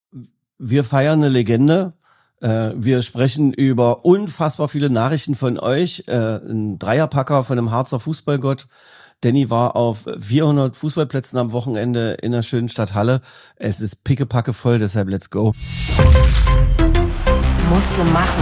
Wir feiern eine Legende. Wir sprechen über unfassbar viele Nachrichten von euch. Ein Dreierpacker von dem Harzer Fußballgott. Danny war auf 400 Fußballplätzen am Wochenende in der schönen Stadt Halle. Es ist pickepacke voll, deshalb let's go. Musste machen.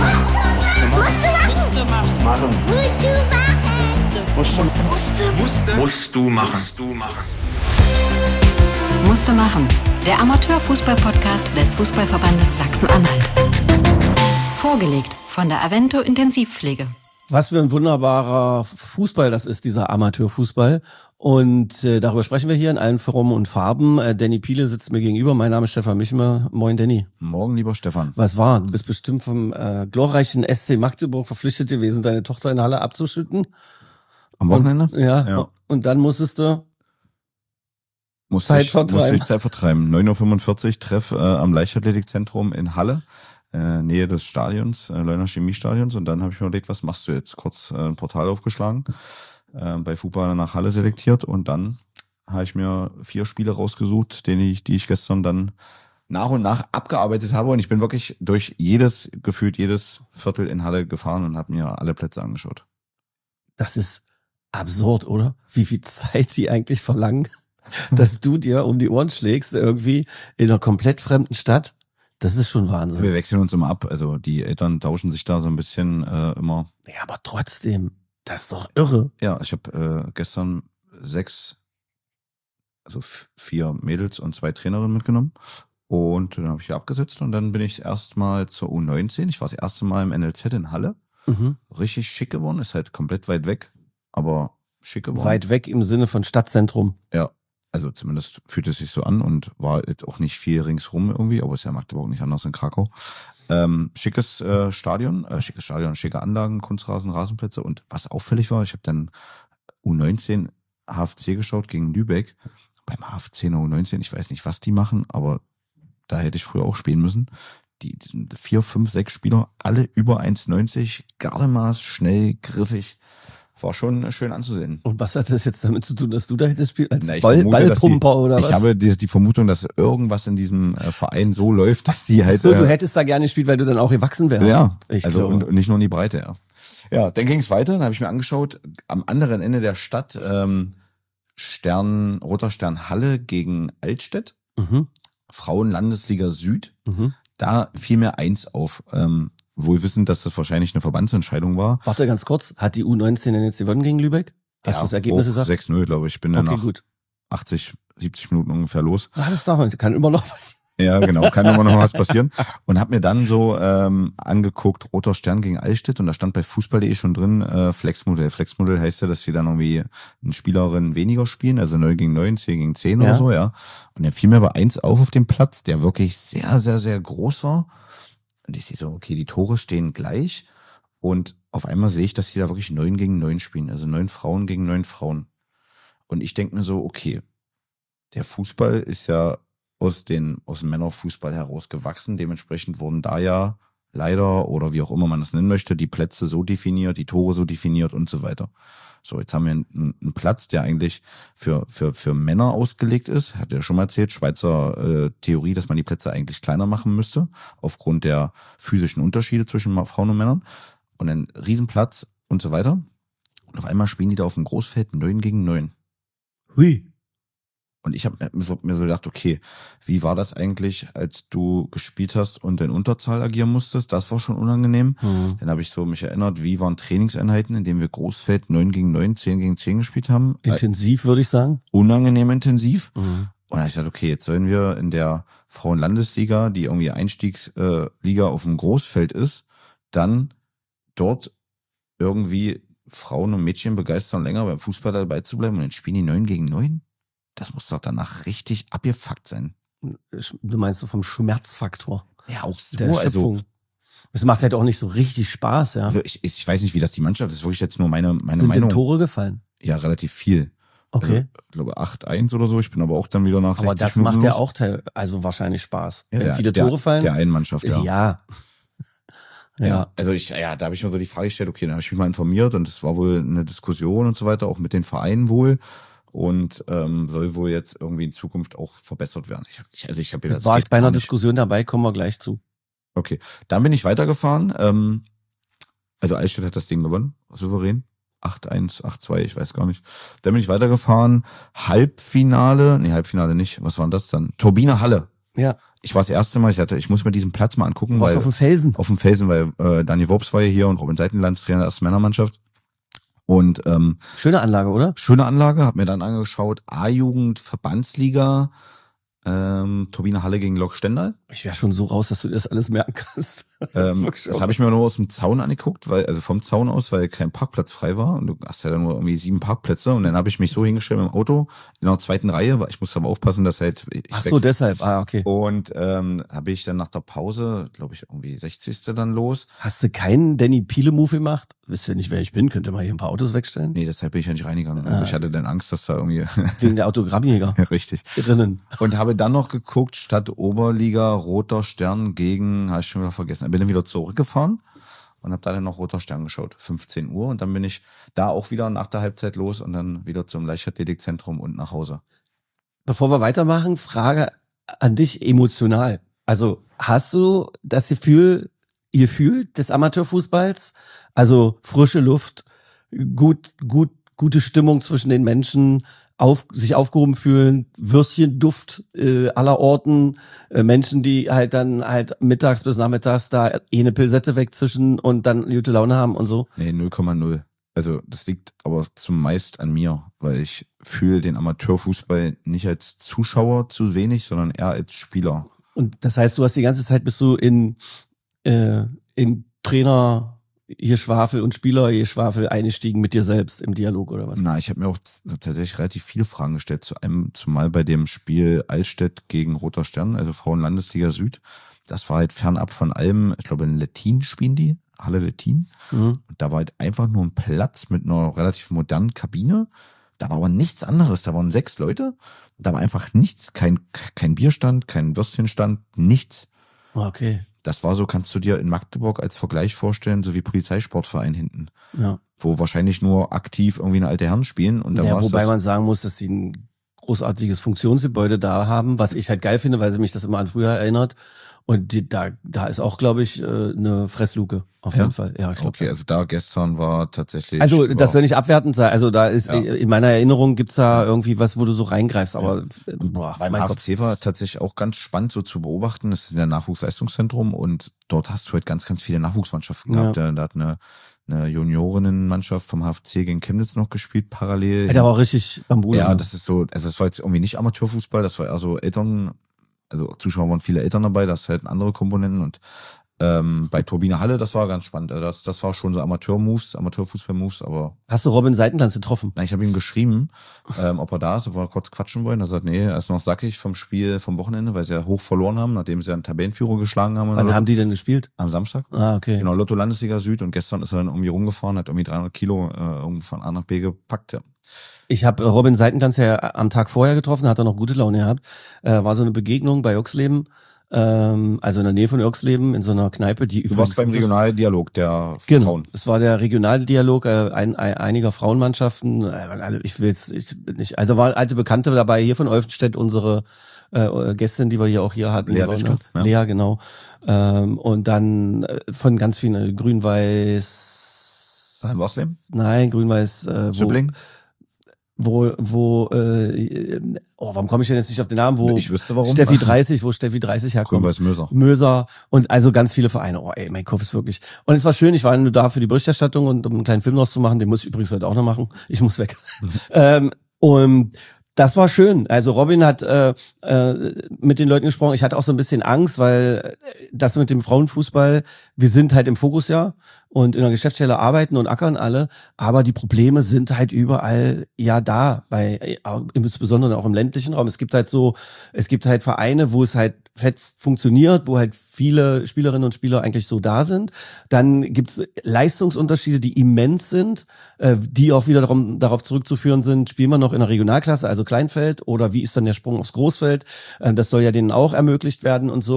Musste machen. Der Amateurfußball-Podcast des Fußballverbandes Sachsen-Anhalt. Vorgelegt von der Avento Intensivpflege. Was für ein wunderbarer Fußball das ist, dieser Amateurfußball. Und darüber sprechen wir hier in allen Formen und Farben. Danny Piele sitzt mir gegenüber. Mein Name ist Stefan Michmer. Moin, Danny. Morgen, lieber Stefan. Was war? Du bist bestimmt vom glorreichen SC Magdeburg verpflichtet gewesen, deine Tochter in Halle abzuschütten. Am Wochenende? Und, ja. Und dann musstest du Musste ich Zeit vertreiben. 9.45 Uhr, Treff am Leichtathletikzentrum in Halle. Nähe des Stadions, Leuner Chemiestadions, und dann habe ich mir überlegt, was machst du jetzt? Kurz ein Portal aufgeschlagen, bei Fußball nach Halle selektiert, und dann habe ich mir 4 Spiele rausgesucht, die ich gestern dann nach und nach abgearbeitet habe, und ich bin wirklich durch gefühlt jedes Viertel in Halle gefahren und habe mir alle Plätze angeschaut. Das ist absurd, oder? Wie viel Zeit die eigentlich verlangen, dass du dir um die Ohren schlägst, irgendwie in einer komplett fremden Stadt. Das ist schon Wahnsinn. Wir wechseln uns immer ab. Also die Eltern tauschen sich da so ein bisschen immer. Ja, aber trotzdem, das ist doch irre. Ja, ich habe gestern 4 Mädels und 2 Trainerinnen mitgenommen. Und dann habe ich hier abgesetzt, und dann bin ich erstmal zur U19. Ich war das erste Mal im NLZ in Halle. Mhm. Richtig schick geworden. Ist halt komplett weit weg, aber schick geworden. Weit weg im Sinne von Stadtzentrum. Ja. Also zumindest fühlt es sich so an, und war jetzt auch nicht viel ringsrum irgendwie, aber ist ja Magdeburg nicht anders in Krakau. Schickes Stadion, schicke Anlagen, Kunstrasen, Rasenplätze, und was auffällig war, ich habe dann U19 HFC geschaut gegen Lübeck. Beim HFC in der U19, ich weiß nicht, was die machen, aber da hätte ich früher auch spielen müssen. Die sind 4, 5, 6 Spieler, alle über 1,90, Gardemaß, schnell, griffig. War schon schön anzusehen. Und was hat das jetzt damit zu tun, dass du da hättest spielen als Ballpumper oder was? Ich habe die Vermutung, dass irgendwas in diesem Verein so läuft, dass die halt... So, du hättest da gerne gespielt, weil du dann auch gewachsen wärst. Ja, und nicht nur in die Breite, ja. Ja, dann ging es weiter, dann habe ich mir angeschaut, am anderen Ende der Stadt Roter Stern Halle gegen Altstedt, Frauenlandesliga Süd, da fiel mir eins auf, wohl wissend, dass das wahrscheinlich eine Verbandsentscheidung war. Warte ganz kurz, hat die U19 denn jetzt gewonnen gegen Lübeck? Hast du das Ergebnis gesagt? 6-0, glaube ich. Ich bin dann nach 80, 70 Minuten ungefähr los. Das kann immer noch was. Ja, genau, kann immer noch was passieren. Und hab mir dann so angeguckt, Roter Stern gegen Altstedt, und da stand bei Fußball.de schon drin, Flexmodell. Flexmodell heißt ja, dass die dann irgendwie eine Spielerin weniger spielen, also 9 gegen 9, 10 gegen 10 oder so, ja. Und dann fiel mir aber eins auf dem Platz, der wirklich sehr, sehr, sehr groß war. Und ich sehe so, okay, die Tore stehen gleich, und auf einmal sehe ich, dass die da wirklich 9 gegen 9 spielen, also 9 Frauen gegen 9 Frauen. Und ich denke mir so, okay, der Fußball ist ja aus dem Männerfußball heraus gewachsen, dementsprechend wurden da ja leider, oder wie auch immer man das nennen möchte, die Plätze so definiert, die Tore so definiert und so weiter. So, jetzt haben wir einen Platz, der eigentlich für Männer ausgelegt ist. Hat ja schon mal erzählt, Schweizer Theorie, dass man die Plätze eigentlich kleiner machen müsste, aufgrund der physischen Unterschiede zwischen Frauen und Männern. Und ein Riesenplatz und so weiter. Und auf einmal spielen die da auf dem Großfeld 9 gegen 9. Hui. Und ich habe mir so gedacht, okay, wie war das eigentlich, als du gespielt hast und in Unterzahl agieren musstest? Das war schon unangenehm. Dann habe ich so mich erinnert, wie waren Trainingseinheiten, in denen wir Großfeld 9 gegen 9, 10 gegen 10 gespielt haben. Intensiv, würde ich sagen. Unangenehm intensiv. Und dann habe ich gesagt, okay, jetzt sollen wir in der Frauenlandesliga, die irgendwie Einstiegsliga auf dem Großfeld ist, dann dort irgendwie Frauen und Mädchen begeistern, länger beim Fußball dabei zu bleiben, und dann spielen die 9 gegen 9? Das muss doch danach richtig abgefuckt sein. Du meinst so vom Schmerzfaktor? Ja, auch so. Also, es macht halt auch nicht so richtig Spaß, ja. Also ich weiß nicht, wie das die Mannschaft, das ist wirklich jetzt nur meine Sind Meinung. Sind Tore gefallen? Ja, relativ viel. Okay. Also, ich glaube 8-1 oder so. Ich bin aber auch dann wieder nach 60 Minuten. Aber das macht ja auch wahrscheinlich Spaß. Ja, wenn viele Tore fallen. Der einen Mannschaft, ja. Ja. Also da habe ich mir so die Frage gestellt, okay, dann habe ich mich mal informiert, und es war wohl eine Diskussion und so weiter, auch mit den Vereinen wohl. und soll wohl jetzt irgendwie in Zukunft auch verbessert werden. Ich habe jetzt war ich bei einer Diskussion dabei, kommen wir gleich zu. Okay, dann bin ich weitergefahren. Also Eichstätt hat das Ding gewonnen, souverän. 8-1, 8-2, ich weiß gar nicht. Dann bin ich weitergefahren. Halbfinale nicht. Was war denn das dann? Turbine Halle. Ja. Ich war das erste Mal, ich muss mir diesen Platz mal angucken. Warst weil auf dem Felsen? Auf dem Felsen, weil Dani Worps war ja hier und Robin Seitenlands, Trainer der ersten Männermannschaft. Und schöne Anlage, oder? Schöne Anlage, hab mir dann angeschaut, A-Jugend, Verbandsliga, Turbine Halle gegen Lok Stendal. Ich wäre schon so raus, dass du das alles merken kannst. Das habe ich mir nur aus dem Zaun angeguckt, also vom Zaun aus, weil kein Parkplatz frei war. Und du hast ja dann nur irgendwie 7 Parkplätze. Und dann habe ich mich so hingestellt mit dem Auto in der zweiten Reihe, weil ich musste aber aufpassen, dass halt Ach so, deshalb. Okay. Und habe ich dann nach der Pause, glaube ich, irgendwie 60. dann los. Hast du keinen Danny Piele-Move gemacht? Wisst ihr nicht, wer ich bin? Könnt ihr mal hier ein paar Autos wegstellen? Nee, deshalb bin ich ja nicht reingegangen. Also ich hatte dann Angst, dass da irgendwie... Wegen der Autogrammjäger. Ja, richtig. Drinnen. Und habe dann noch geguckt, Stadt Oberliga, Roter Stern gegen, habe ich schon wieder vergessen. Bin dann wieder zurückgefahren und habe da dann noch Roter Stern geschaut, 15 Uhr. Und dann bin ich da auch wieder nach der Halbzeit los und dann wieder zum Leichtathletikzentrum und nach Hause. Bevor wir weitermachen, Frage an dich emotional. Also hast du das Gefühl des Amateurfußballs? Also frische Luft, gute Stimmung zwischen den Menschen, sich aufgehoben fühlen, Würstchenduft aller Orten, Menschen, die halt dann halt mittags bis nachmittags da eine Pilsette wegzischen und dann gute Laune haben und so? Nee, 0,0. Also das liegt aber zumeist an mir, weil ich fühle den Amateurfußball nicht als Zuschauer zu wenig, sondern eher als Spieler. Und das heißt, du hast die ganze Zeit bist du in Trainer Geschwafel und Spielergeschwafel eingestiegen mit dir selbst im Dialog oder was? Na, ich habe mir auch tatsächlich relativ viele Fragen gestellt, zumal bei dem Spiel Eichstätt gegen Roter Stern, also Frauen-Landesliga Süd. Das war halt fernab von allem, ich glaube in Lettin spielen die, Halle Lettin. Mhm. Und da war halt einfach nur ein Platz mit einer relativ modernen Kabine. Da war aber nichts anderes, da waren 6 Leute. Da war einfach nichts, kein Bierstand, kein Würstchenstand, nichts. Okay. Das war so, kannst du dir in Magdeburg als Vergleich vorstellen, so wie Polizeisportverein hinten. Ja. Wo wahrscheinlich nur aktiv irgendwie eine alte Herren spielen. Und ja, wobei man sagen muss, dass die ein großartiges Funktionsgebäude da haben, was ich halt geil finde, weil sie mich das immer an früher erinnert. Und da ist auch, glaube ich, eine Fressluke. Auf jeden Fall. Ja, ich glaube. Okay, also da gestern war tatsächlich... Also das soll nicht abwertend sein. Also da ist, in meiner Erinnerung gibt's da irgendwie was, wo du so reingreifst. Aber beim HFC war tatsächlich auch ganz spannend so zu beobachten. Das ist ein Nachwuchsleistungszentrum und dort hast du halt ganz, ganz viele Nachwuchsmannschaften gehabt. Da hat eine Juniorinnenmannschaft vom HFC gegen Chemnitz noch gespielt, parallel. Da war richtig Bambule. Ja, das ist so, also das war jetzt irgendwie nicht Amateurfußball, das war eher so Zuschauer waren viele Eltern dabei, das halt andere Komponenten und bei Turbine Halle, das war ganz spannend. Das war schon so Amateurfußball-Moves, aber... Hast du Robin Seitenlands getroffen? Nein, ich habe ihm geschrieben, ob er da ist, ob wir kurz quatschen wollen. Er sagt, nee, er ist noch sackig vom Spiel vom Wochenende, weil sie ja hoch verloren haben, nachdem sie einen Tabellenführer geschlagen haben. Wann haben die denn gespielt? Am Samstag. Ah, okay. Genau, Lotto Landesliga Süd und gestern ist er dann irgendwie rumgefahren, hat irgendwie 300 Kilo irgendwie von A nach B gepackt, ja. Ich habe Robin Seitenlands ja am Tag vorher getroffen, hat er noch gute Laune gehabt. War so eine Begegnung bei Oxleben, also in der Nähe von Oxleben, in so einer Kneipe, die Du warst beim Regionaldialog der Frauen. Genau, es war der Regionaldialog einiger Frauenmannschaften. Also waren alte Bekannte dabei, hier von Olfenstedt, unsere Gästin, die wir hier auch hier hatten. Lea Lischke, ja. Lea, genau. Und dann von ganz vielen Grün-Weiß... Waslem? Nein, Grün-Weiß... Zübling? Warum komme ich denn jetzt nicht auf den Namen? Ich wüsste warum. Steffi 30 herkommt. Grün-Weiß Möser und also ganz viele Vereine. Oh ey, mein Kopf ist wirklich. Und es war schön, ich war nur da für die Berichterstattung und um einen kleinen Film noch zu machen, den muss ich übrigens heute auch noch machen. Ich muss weg. Und das war schön. Also Robin hat mit den Leuten gesprochen. Ich hatte auch so ein bisschen Angst, weil das mit dem Frauenfußball, wir sind halt im Fokus ja und in der Geschäftsstelle arbeiten und ackern alle, aber die Probleme sind halt überall ja da, insbesondere auch im ländlichen Raum. Es gibt halt Vereine, wo es halt fett funktioniert, wo halt viele Spielerinnen und Spieler eigentlich so da sind. Dann gibt's Leistungsunterschiede, die immens sind, die auch wieder darauf zurückzuführen sind, spielen wir noch in der Regionalklasse, also Kleinfeld, oder wie ist dann der Sprung aufs Großfeld? Das soll ja denen auch ermöglicht werden und so.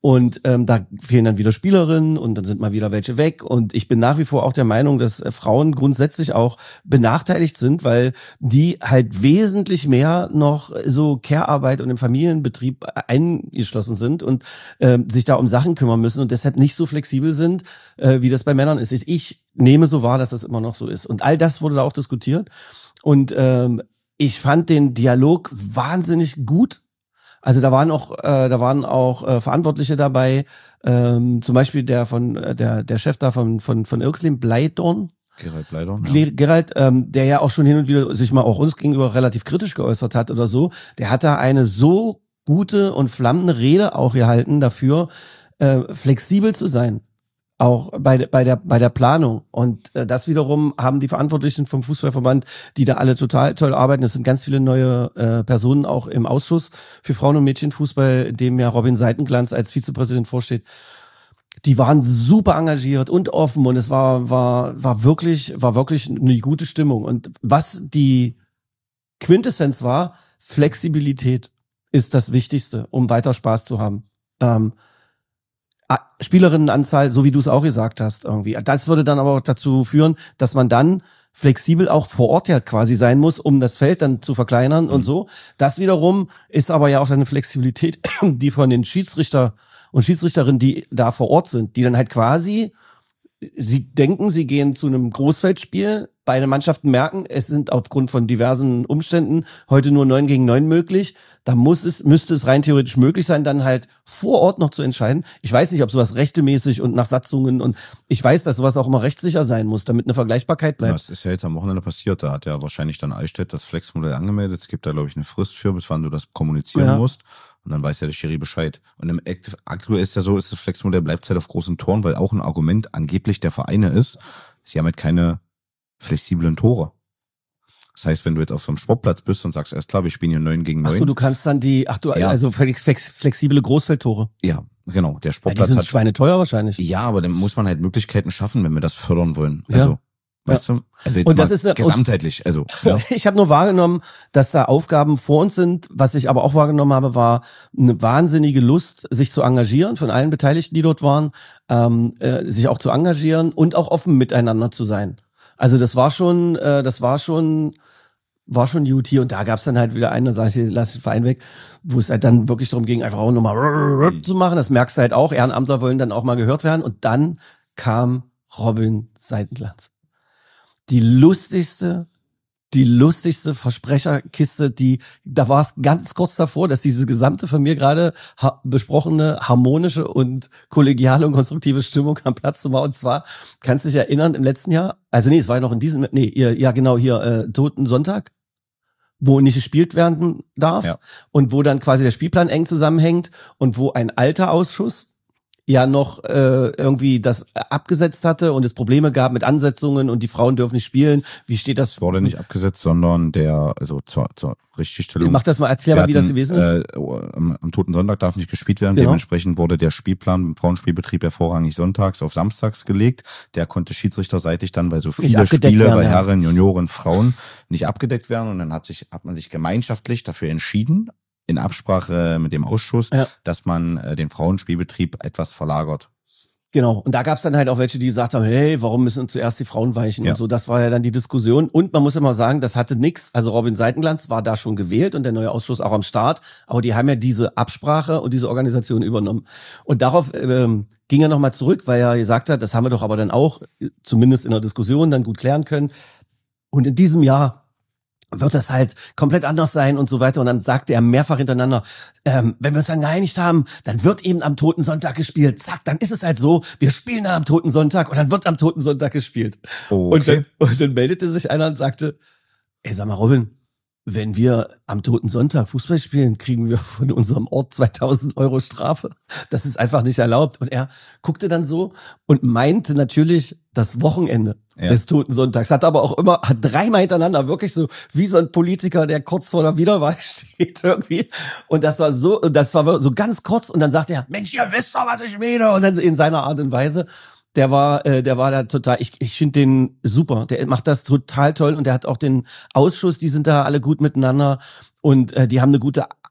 Und da fehlen dann wieder Spielerinnen und dann sind mal wieder welche weg. Und ich bin nach wie vor auch der Meinung, dass Frauen grundsätzlich auch benachteiligt sind, weil die halt wesentlich mehr noch so Care-Arbeit und im Familienbetrieb eingeschlossen sind und sich da um Sachen kümmern müssen und deshalb nicht so flexibel sind, wie das bei Männern ist. Ich nehme so wahr, dass das immer noch so ist. Und all das wurde da auch diskutiert. Und ich fand den Dialog wahnsinnig gut. Also da waren auch Verantwortliche dabei, zum Beispiel der Chef da von Irxlim, Bleidorn. Gerald Bleidorn. Ja. Gerald, der ja auch schon hin und wieder sich mal auch uns gegenüber relativ kritisch geäußert hat oder so, der hat da eine so gute und flammende Rede auch gehalten dafür, flexibel zu sein. Auch bei der Planung. Und das wiederum haben die Verantwortlichen vom Fußballverband, die da alle total toll arbeiten. Es sind ganz viele neue Personen auch im Ausschuss für Frauen- und Mädchenfußball, dem ja Robin Seitenglanz als Vizepräsident vorsteht. Die waren super engagiert und offen und es war wirklich eine gute Stimmung. Und was die Quintessenz war, Flexibilität ist das Wichtigste, um weiter Spaß zu haben. Spielerinnenanzahl, so wie du es auch gesagt hast, irgendwie. Das würde dann aber auch dazu führen, dass man dann flexibel auch vor Ort ja quasi sein muss, um das Feld dann zu verkleinern und so. Das wiederum ist aber ja auch eine Flexibilität, die von den Schiedsrichter und Schiedsrichterinnen, die da vor Ort sind, die dann halt quasi, sie denken, sie gehen zu einem Großfeldspiel, beide Mannschaften merken, es sind aufgrund von diversen Umständen heute nur 9 gegen 9 möglich. Da müsste es rein theoretisch möglich sein, dann halt vor Ort noch zu entscheiden. Ich weiß nicht, ob sowas rechtemäßig und nach Satzungen und ich weiß, dass sowas auch immer rechtssicher sein muss, damit eine Vergleichbarkeit bleibt. Das ist ja jetzt am Wochenende passiert. Da hat ja wahrscheinlich dann Eichstätt das Flexmodell angemeldet. Es gibt da, glaube ich, eine Frist für, bis wann du das kommunizieren musst. Und dann weiß ja der Schiri Bescheid. Und im aktuell ist ja so, ist das Flexmodell bleibt halt auf großen Toren, weil auch ein Argument angeblich der Vereine ist, sie haben halt keine flexiblen Tore. Das heißt, wenn du jetzt auf so einem Sportplatz bist und sagst, erst klar, wir spielen hier 9 gegen 9. Ach so, du kannst dann also flexible Großfeldtore. Ja, genau. Der Ja, Sportplatz die sind hat schweineteuer wahrscheinlich. Ja, aber dann muss man halt Möglichkeiten schaffen, wenn wir das fördern wollen. Ja. Also, weißt du? Also jetzt Und das mal ist gesamtheitlich. Also, ja. Ich habe nur wahrgenommen, dass da Aufgaben vor uns sind. Was ich aber auch wahrgenommen habe, war eine wahnsinnige Lust, sich zu engagieren von allen Beteiligten, die dort waren, sich auch zu engagieren und auch offen miteinander zu sein. Also das war schon gut hier und da gab's dann halt wieder einen, dann sag ich, lass den Verein weg, wo es halt dann wirklich darum ging, einfach auch nochmal zu machen. Das merkst du halt auch, Ehrenamtler wollen dann auch mal gehört werden und dann kam Robin Seitenglanz. Die lustigste Versprecherkiste, da war es ganz kurz davor, dass diese gesamte von mir gerade besprochene harmonische und kollegiale und konstruktive Stimmung am Platz war. Und zwar, kannst du dich erinnern, im letzten Jahr, es war ja noch in diesem, Toten Sonntag, wo nicht gespielt werden darf und wo dann quasi der Spielplan eng zusammenhängt und wo ein alter Ausschuss ja noch irgendwie das abgesetzt hatte und es Probleme gab mit Ansetzungen und die Frauen dürfen nicht spielen. Wie steht das? Es wurde nicht abgesetzt, sondern zur Richtigstellung. Mach das mal, erzähl mal, wie das gewesen ist. Am Toten Sonntag darf nicht gespielt werden. Genau. Dementsprechend wurde der Spielplan im Frauenspielbetrieb ja vorrangig sonntags auf samstags gelegt. Der konnte schiedsrichterseitig dann, weil so viele Spiele bei Herren, Junioren, Frauen nicht abgedeckt werden. Und dann hat man sich gemeinschaftlich dafür entschieden, in Absprache mit dem Ausschuss, dass man den Frauenspielbetrieb etwas verlagert. Genau. Und da gab's dann halt auch welche, die gesagt haben, hey, warum müssen zuerst die Frauen weichen und so. Das war ja dann die Diskussion. Und man muss immer sagen, das hatte nix. Also Robin Seitenglanz war da schon gewählt und der neue Ausschuss auch am Start. Aber die haben ja diese Absprache und diese Organisation übernommen. Und darauf ging er nochmal zurück, weil er gesagt hat, das haben wir doch aber dann auch, zumindest in der Diskussion, dann gut klären können. Und in diesem Jahr wird das halt komplett anders sein und so weiter. Und dann sagte er mehrfach hintereinander, wenn wir uns dann geeinigt haben, dann wird eben am Toten Sonntag gespielt. Zack, dann ist es halt so, wir spielen dann am Toten Sonntag und dann wird am Toten Sonntag gespielt. Okay. Und dann meldete sich einer und sagte, ey, sag mal, Robin, wenn wir am Toten Sonntag Fußball spielen, kriegen wir von unserem Ort 2000 € Strafe. Das ist einfach nicht erlaubt. Und er guckte dann so und meinte natürlich das Wochenende des Toten Sonntags. Hat dreimal hintereinander wirklich so wie so ein Politiker, der kurz vor der Wiederwahl steht irgendwie. Und das war so ganz kurz. Und dann sagte er, Mensch, ihr wisst doch, was ich meine. Und dann in seiner Art und Weise. Der war da total, ich finde den super, der macht das total toll und der hat auch den Ausschuss, die sind da alle gut miteinander und die haben eine gute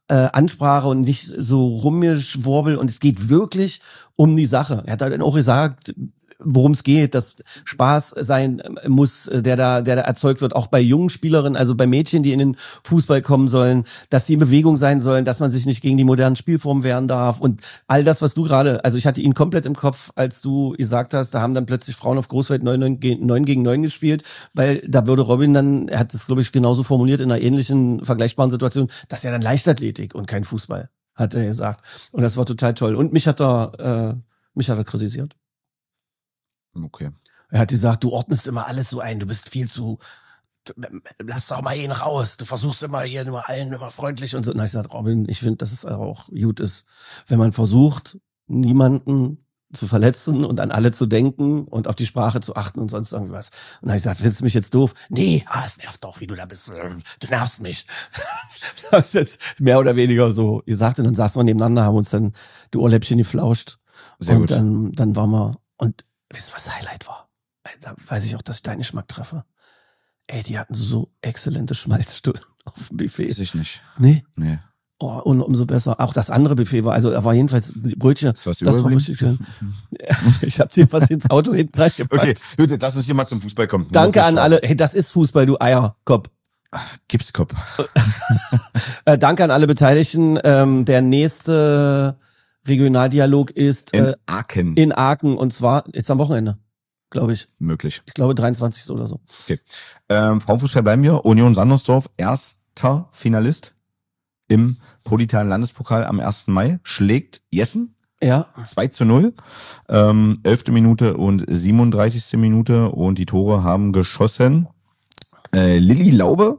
Ansprache und nicht so rumgeschwurbel und es geht wirklich um die Sache. Er hat dann auch gesagt, worum es geht, dass Spaß sein muss, der da erzeugt wird, auch bei jungen Spielerinnen, also bei Mädchen, die in den Fußball kommen sollen, dass die in Bewegung sein sollen, dass man sich nicht gegen die modernen Spielformen wehren darf und all das, was du gerade, also ich hatte ihn komplett im Kopf, als du gesagt hast, da haben dann plötzlich Frauen auf Großfeld 9 gegen 9 gespielt, weil da würde Robin dann, er hat es glaube ich genauso formuliert in einer ähnlichen, vergleichbaren Situation, das ist ja dann Leichtathletik und kein Fußball, hat er gesagt. Und das war total toll. Und mich hat er kritisiert. Okay. Er hat gesagt, du ordnest immer alles so ein, du bist viel zu, lass doch mal ihn raus, du versuchst immer hier nur allen immer freundlich und so. Und dann hab ich gesagt, Robin, ich finde, dass es auch gut ist, wenn man versucht, niemanden zu verletzen und an alle zu denken und auf die Sprache zu achten und sonst irgendwas. Und dann habe ich gesagt, findest du mich jetzt doof? Nee, es nervt doch, wie du da bist. Du nervst mich. Da habe ich jetzt mehr oder weniger so gesagt und dann saßen wir nebeneinander, haben uns dann die Ohrläppchen geflauscht. Sehr und gut. Dann waren wir, und wisst ihr, was Highlight war? Da weiß ich auch, dass ich deinen Geschmack treffe. Ey, die hatten so exzellente Schmalzstullen auf dem Buffet. Weiß ich nicht. Nee? Nee. Oh, und umso besser. Auch das andere Buffet war, also da war jedenfalls die Brötchen. Was Das war richtig schön. Ich hab dir was ins Auto hinten reingepackt. Okay, gut, lass uns hier mal zum Fußball kommen. Danke an alle. Hey, das ist Fußball, du Eierkopf. Gipskopf. Danke an alle Beteiligten. Der nächste Regionaldialog ist In Aachen. in Aachen und zwar jetzt am Wochenende, glaube ich. Möglich. Ich glaube 23. oder so. Okay. Frauenfußball bleiben wir. Union Sandersdorf, erster Finalist im Politalen Landespokal am 1. Mai, schlägt Jessen Ja. 2:0. 11. Minute und 37. Minute und die Tore haben geschossen Lilly Laube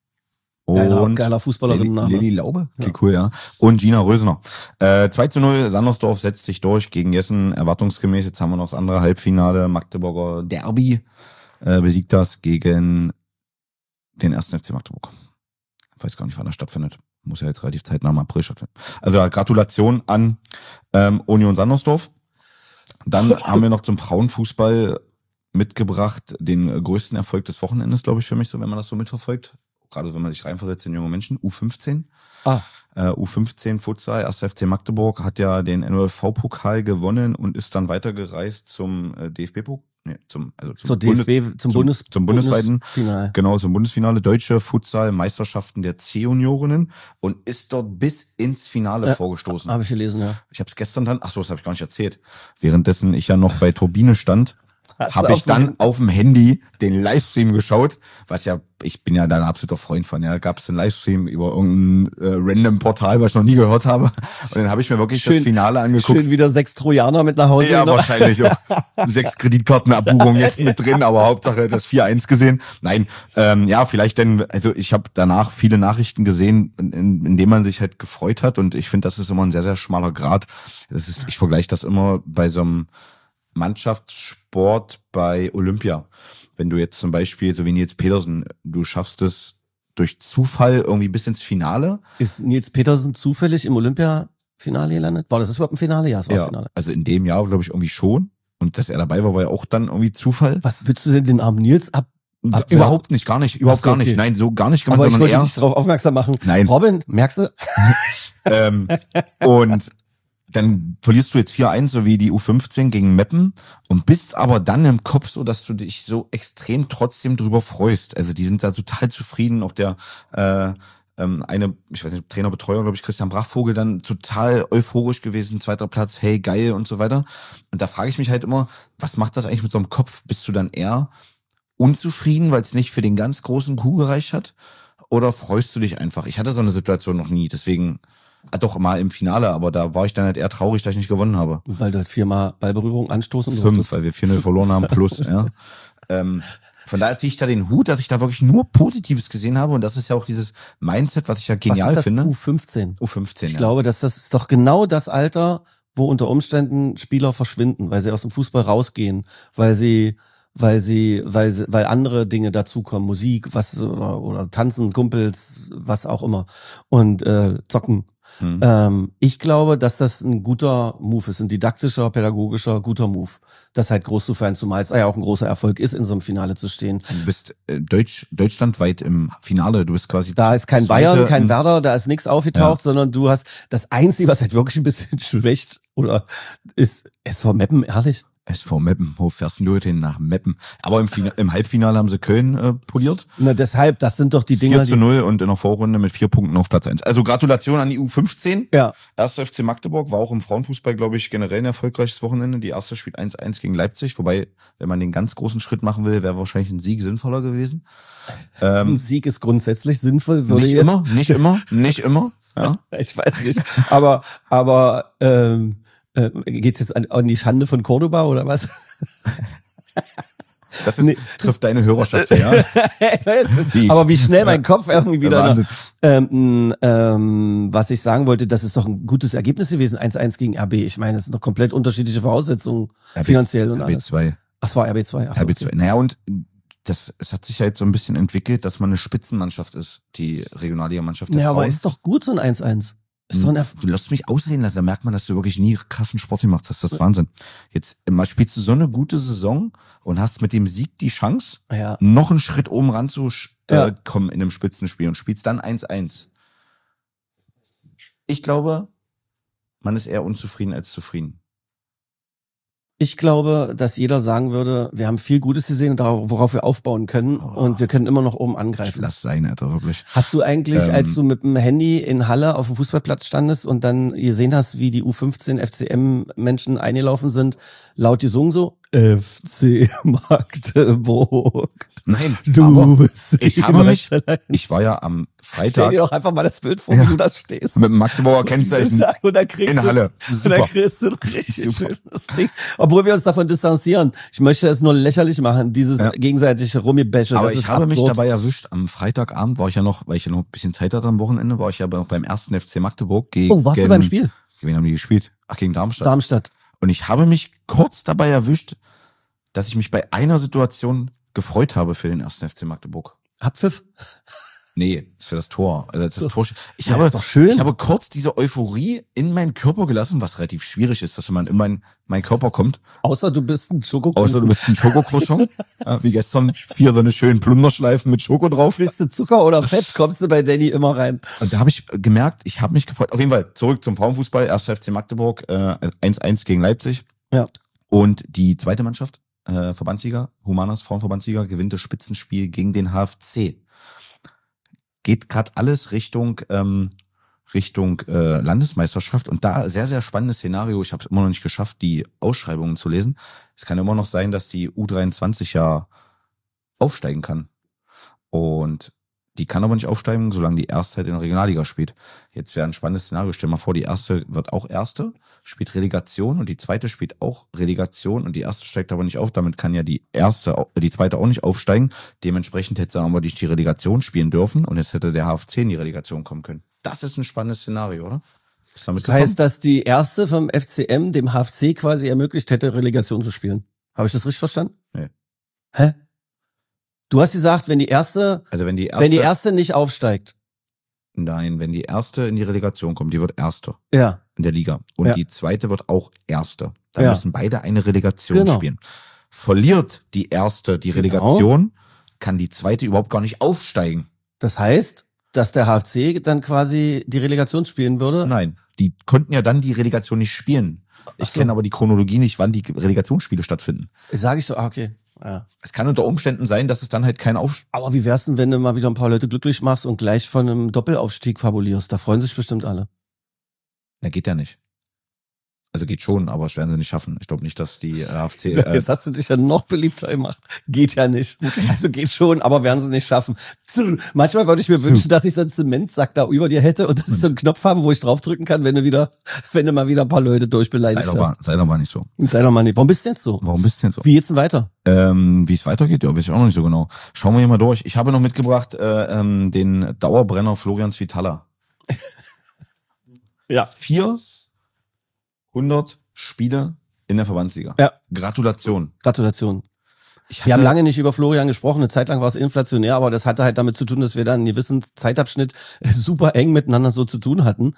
und Geiler Fußballerin-Name. Lilly Laube? Okay, cool, ja. Und Gina Rösener. 2:0, Sandersdorf setzt sich durch gegen Jessen, erwartungsgemäß. Jetzt haben wir noch das andere Halbfinale, Magdeburger Derby, besiegt das gegen den 1. FC Magdeburg. Ich weiß gar nicht, wann das stattfindet. Muss ja jetzt relativ zeitnah im April stattfinden. Also Gratulation an Union Sandersdorf. Dann haben wir noch zum Frauenfußball mitgebracht den größten Erfolg des Wochenendes, glaube ich, für mich, so wenn man das so mitverfolgt. Gerade wenn man sich reinversetzt in junge Menschen. U15. U15 Futsal, 1. FC Magdeburg hat ja den NOFV-Pokal gewonnen und ist dann weitergereist zum DFB-Pokal. Nee, zum bundesweiten Finale. Genau, zum Bundesfinale Deutsche Futsal-Meisterschaften der C-Juniorinnen und ist dort bis ins Finale vorgestoßen. Habe ich gelesen, ja. Ich habe es gestern dann, das habe ich gar nicht erzählt. Währenddessen ich ja noch bei Turbine stand, habe ich dann auf dem Handy den Livestream geschaut, was ja, ich bin ja da ein absoluter Freund von, ja, gab es einen Livestream über irgendein random Portal, was ich noch nie gehört habe. Und dann habe ich mir wirklich das Finale angeguckt. Schön wieder 6 Trojaner mit nach Hause. Ja, wahrscheinlich auch 6 Kreditkartenabbuchungen jetzt mit drin, aber Hauptsache das 4-1 gesehen. Nein, ja, vielleicht denn, also ich habe danach viele Nachrichten gesehen, in denen man sich halt gefreut hat und ich finde, das ist immer ein sehr, sehr schmaler Grat. Ich vergleiche das immer bei so einem Mannschaftssport bei Olympia. Wenn du jetzt zum Beispiel, so wie Nils Petersen, du schaffst es durch Zufall irgendwie bis ins Finale. Ist Nils Petersen zufällig im Olympiafinale gelandet? War das überhaupt ein Finale? Ja, es war das Finale. Also in dem Jahr, glaube ich, irgendwie schon. Und dass er dabei war, war ja auch dann irgendwie Zufall. Was willst du denn den armen Nils Überhaupt nicht, gar nicht. Überhaupt gar nicht. Okay. Nein, so gar nicht gemacht, Aber ich sondern wollte eher. dich darauf aufmerksam machen. Nein. Robin, merkst du? Und dann verlierst du jetzt 4-1, so wie die U15 gegen Meppen und bist aber dann im Kopf so, dass du dich so extrem trotzdem drüber freust. Also die sind da total zufrieden. Auch der ich weiß nicht, Trainerbetreuer, glaube ich, Christian Brachvogel, dann total euphorisch gewesen, 2. Platz, hey, geil und so weiter. Und da frage ich mich halt immer, was macht das eigentlich mit so einem Kopf? Bist du dann eher unzufrieden, weil es nicht für den ganz großen Coup gereicht hat? Oder freust du dich einfach? Ich hatte so eine Situation noch nie, deswegen... Doch mal im Finale, aber da war ich dann halt eher traurig, dass ich nicht gewonnen habe. Weil du halt 4-mal Ballberührung anstoßen 5, weil wir 4-0 verloren haben, plus, ja. Von daher ziehe ich da den Hut, dass ich da wirklich nur Positives gesehen habe und das ist ja auch dieses Mindset, was ich ja genial finde. U15. U15, Ich glaube, dass das ist doch genau das Alter, wo unter Umständen Spieler verschwinden, weil sie aus dem Fußball rausgehen, weil sie weil andere Dinge dazukommen, Musik, oder Tanzen, Kumpels, was auch immer und zocken. Ich glaube, dass das ein guter Move ist, ein didaktischer, pädagogischer, guter Move, das halt groß zu feiern, zumal es ja auch ein großer Erfolg ist, in so einem Finale zu stehen. Du bist deutschlandweit im Finale, du bist quasi... Da ist kein Bayern, kein Werder, da ist nichts aufgetaucht, sondern du hast das Einzige, was halt wirklich ein bisschen schwächt, oder ist SV Meppen, ehrlich? SV Meppen, wo fährst du hin nach Meppen? Aber im Halbfinale haben sie Köln poliert. Na deshalb, das sind doch die Dinger, 4:0 und in der Vorrunde mit 4 Punkten auf Platz 1. Also Gratulation an die U15. Ja. 1. FC Magdeburg war auch im Frauenfußball, glaube ich, generell ein erfolgreiches Wochenende. Die erste spielt 1-1 gegen Leipzig, wobei, wenn man den ganz großen Schritt machen will, wäre wahrscheinlich ein Sieg sinnvoller gewesen. Ein Sieg ist grundsätzlich sinnvoll, würde nicht jetzt... Nicht immer. Ja. Ich weiß nicht, aber geht's jetzt an die Schande von Cordoba oder was? Das ist, trifft deine Hörerschaft ja. Aber wie schnell mein Kopf irgendwie wieder... was ich sagen wollte, das ist doch ein gutes Ergebnis gewesen, 1-1 gegen RB. Ich meine, es sind doch komplett unterschiedliche Voraussetzungen, finanziell und alles. RB2. Ach, es war RB2. Ach so, RB2. Okay. Naja, und es hat sich halt so ein bisschen entwickelt, dass man eine Spitzenmannschaft ist, die Regionalliga-Mannschaft der Frauen. Aber ist doch gut, so ein 1-1. Du lässt mich ausreden lassen, da merkt man, dass du wirklich nie krassen Sport gemacht hast. Das ist Wahnsinn. Jetzt mal spielst du so eine gute Saison und hast mit dem Sieg die Chance, noch einen Schritt oben ran zu kommen in einem Spitzenspiel und spielst dann 1-1. Ich glaube, man ist eher unzufrieden als zufrieden. Ich glaube, dass jeder sagen würde, wir haben viel Gutes gesehen, worauf wir aufbauen können und wir können immer noch oben angreifen. Lass sein, Alter, wirklich. Hast du eigentlich, als du mit dem Handy in Halle auf dem Fußballplatz standest und dann gesehen hast, wie die U15 FCM-Menschen eingelaufen sind, laut gesungen so, FC Magdeburg. Nein, du bist ich war ja am Freitag. Stell dir doch einfach mal das Bild vor, wie du das stehst. Mit dem Magdeburger Kennzeichen in Halle. Super. Und dann kriegst du ein richtig schönes Ding. Obwohl wir uns davon distanzieren. Ich möchte es nur lächerlich machen, dieses gegenseitige Rumgebäsche. Aber ich habe mich dabei erwischt. Am Freitagabend war ich ja noch, weil ich ja noch ein bisschen Zeit hatte am Wochenende, war ich ja noch beim 1. FC Magdeburg gegen... Oh, warst du beim Spiel? Wen haben die gespielt? Ach, gegen Darmstadt. Darmstadt. Und ich habe mich kurz dabei erwischt, dass ich mich bei einer Situation gefreut habe für den 1. FC Magdeburg. Abpfiff? Nee, für das Tor. Also das Tor. Ich habe kurz diese Euphorie in meinen Körper gelassen, was relativ schwierig ist, dass man in meinen Körper kommt. Außer du bist ein Schokocroissant. Wie gestern 4 so eine schönen Plunderschleifen mit Schoko drauf. Bist du Zucker oder Fett, kommst du bei Danny immer rein. Und da habe ich gemerkt, ich habe mich gefreut. Auf jeden Fall zurück zum Frauenfußball. 1. FC Magdeburg, 1-1 gegen Leipzig. Ja. Und die zweite Mannschaft, Verbandsliga, Humanas Frauenverbandsliga, gewinnt das Spitzenspiel gegen den HFC. Geht gerade alles Richtung Landesmeisterschaft und da sehr, sehr spannendes Szenario. Ich habe es immer noch nicht geschafft, die Ausschreibungen zu lesen. Es kann immer noch sein, dass die U23 ja aufsteigen kann. Und die kann aber nicht aufsteigen, solange die erste halt in der Regionalliga spielt. Jetzt wäre ein spannendes Szenario. Stell dir mal vor, die erste wird auch Erste, spielt Relegation und die zweite spielt auch Relegation und die erste steigt aber nicht auf. Damit kann ja die zweite auch nicht aufsteigen. Dementsprechend hätte sie aber nicht die Relegation spielen dürfen und jetzt hätte der HFC in die Relegation kommen können. Das ist ein spannendes Szenario, oder? Das heißt, dass die erste vom FCM dem HFC quasi ermöglicht hätte, Relegation zu spielen. Habe ich das richtig verstanden? Nee. Hä? Du hast gesagt, wenn die erste nicht aufsteigt. Nein, wenn die erste in die Relegation kommt, die wird Erste. Ja. In der Liga. Und die zweite wird auch Erste. Dann müssen beide eine Relegation spielen. Verliert die erste die Relegation, kann die zweite überhaupt gar nicht aufsteigen. Das heißt, dass der HFC dann quasi die Relegation spielen würde? Nein, die konnten ja dann die Relegation nicht spielen. Ich kenne aber die Chronologie nicht, wann die Relegationsspiele stattfinden. Sag ich so, okay. Ja. Es kann unter Umständen sein, dass es dann halt kein Aber wie wär's denn, wenn du mal wieder ein paar Leute glücklich machst und gleich von einem Doppelaufstieg fabulierst? Da freuen sich bestimmt alle. Na, geht ja nicht. Also geht schon, aber das werden sie nicht schaffen. Ich glaube nicht, dass die HFC... Jetzt hast du dich ja noch beliebter gemacht. Geht ja nicht. Also geht schon, aber werden sie nicht schaffen. Manchmal würde ich mir wünschen, dass ich so einen Zementsack da über dir hätte und dass ich so einen Knopf habe, wo ich draufdrücken kann, wenn du mal wieder ein paar Leute durchbeleidigt hast. Sei doch mal nicht so. Sei doch mal nicht. Warum bist du jetzt so? Wie geht's denn weiter? Wie es weitergeht, ja, weiß ich auch noch nicht so genau. Schauen wir hier mal durch. Ich habe noch mitgebracht den Dauerbrenner Florian Svitala. Ja. 400 Spiele in der Verbandsliga. Ja. Gratulation. Wir haben lange nicht über Florian gesprochen, eine Zeit lang war es inflationär, aber das hatte halt damit zu tun, dass wir dann einen gewissen Zeitabschnitt super eng miteinander so zu tun hatten.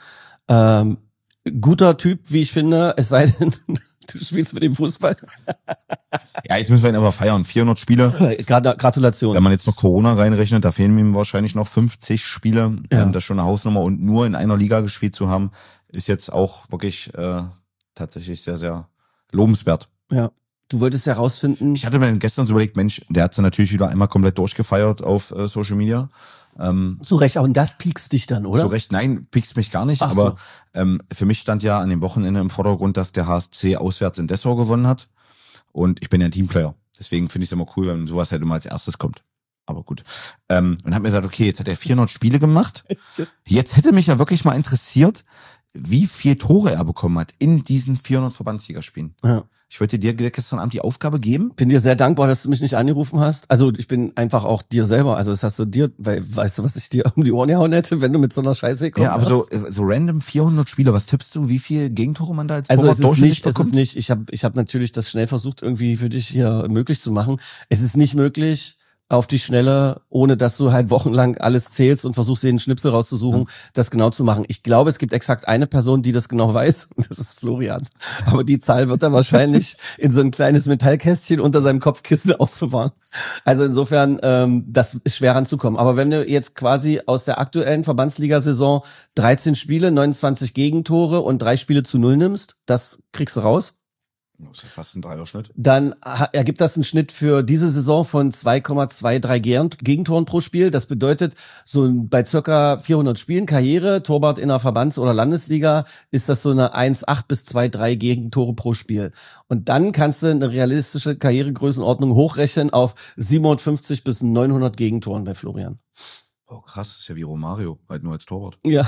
Guter Typ, wie ich finde, es sei denn, du spielst mit dem Fußball. Ja, jetzt müssen wir ihn aber feiern. 400 Spiele. Gratulation. Wenn man jetzt noch Corona reinrechnet, da fehlen ihm wahrscheinlich noch 50 Spiele. Ja. Das ist schon eine Hausnummer. Und nur in einer Liga gespielt zu haben, ist jetzt auch wirklich tatsächlich sehr, sehr lobenswert. Ja. Du wolltest ja rausfinden. Ich hatte mir gestern so überlegt, Mensch, der hat sie natürlich wieder einmal komplett durchgefeiert auf Social Media. Zu Recht, und das piekst dich dann, oder? Zu Recht, nein, piekst mich gar nicht. Ach aber so. Für mich stand ja an dem Wochenende im Vordergrund, dass der HSC auswärts in Dessau gewonnen hat. Und ich bin ja ein Teamplayer. Deswegen finde ich es immer cool, wenn sowas halt immer als erstes kommt. Aber gut. Und hab mir gesagt, okay, jetzt hat er 400 Spiele gemacht. Jetzt hätte mich ja wirklich mal interessiert, wie viel Tore er bekommen hat in diesen 400 Verbandsligaspielen. Ja. Ich wollte dir gestern Abend die Aufgabe geben. Bin dir sehr dankbar, dass du mich nicht angerufen hast. Also ich bin einfach auch dir selber. Also das hast du dir, weil weißt du, was ich dir um die Ohren gehauen hätte, wenn du mit so einer Scheiße kommst. Ja, aber so random 400 Spiele. Was tippst du, wie viel Gegentore man da als Also Torwart durchschnittlich es bekommt? ist nicht, ich hab natürlich das schnell versucht, irgendwie für dich hier möglich zu machen. Es ist nicht möglich, auf die Schnelle, ohne dass du halt wochenlang alles zählst und versuchst, den Schnipsel rauszusuchen, das genau zu machen. Ich glaube, es gibt exakt eine Person, die das genau weiß. Das ist Florian. Aber die Zahl wird er wahrscheinlich in so ein kleines Metallkästchen unter seinem Kopfkissen aufbewahren. Also insofern, das ist schwer ranzukommen. Aber wenn du jetzt quasi aus der aktuellen Verbandsliga-Saison 13 Spiele, 29 Gegentore und 3 Spiele zu 0 nimmst, das kriegst du raus. Das ist fast ein Dreierschnitt. Dann ergibt das einen Schnitt für diese Saison von 2,23 Gegentoren pro Spiel. Das bedeutet, so bei circa 400 Spielen Karriere, Torwart in der Verbands- oder Landesliga, ist das so eine 1,8 bis 2,3 Gegentore pro Spiel. Und dann kannst du eine realistische Karrieregrößenordnung hochrechnen auf 750 bis 900 Gegentoren bei Florian. Oh krass, ist ja wie Romario, halt nur als Torwart. Ja.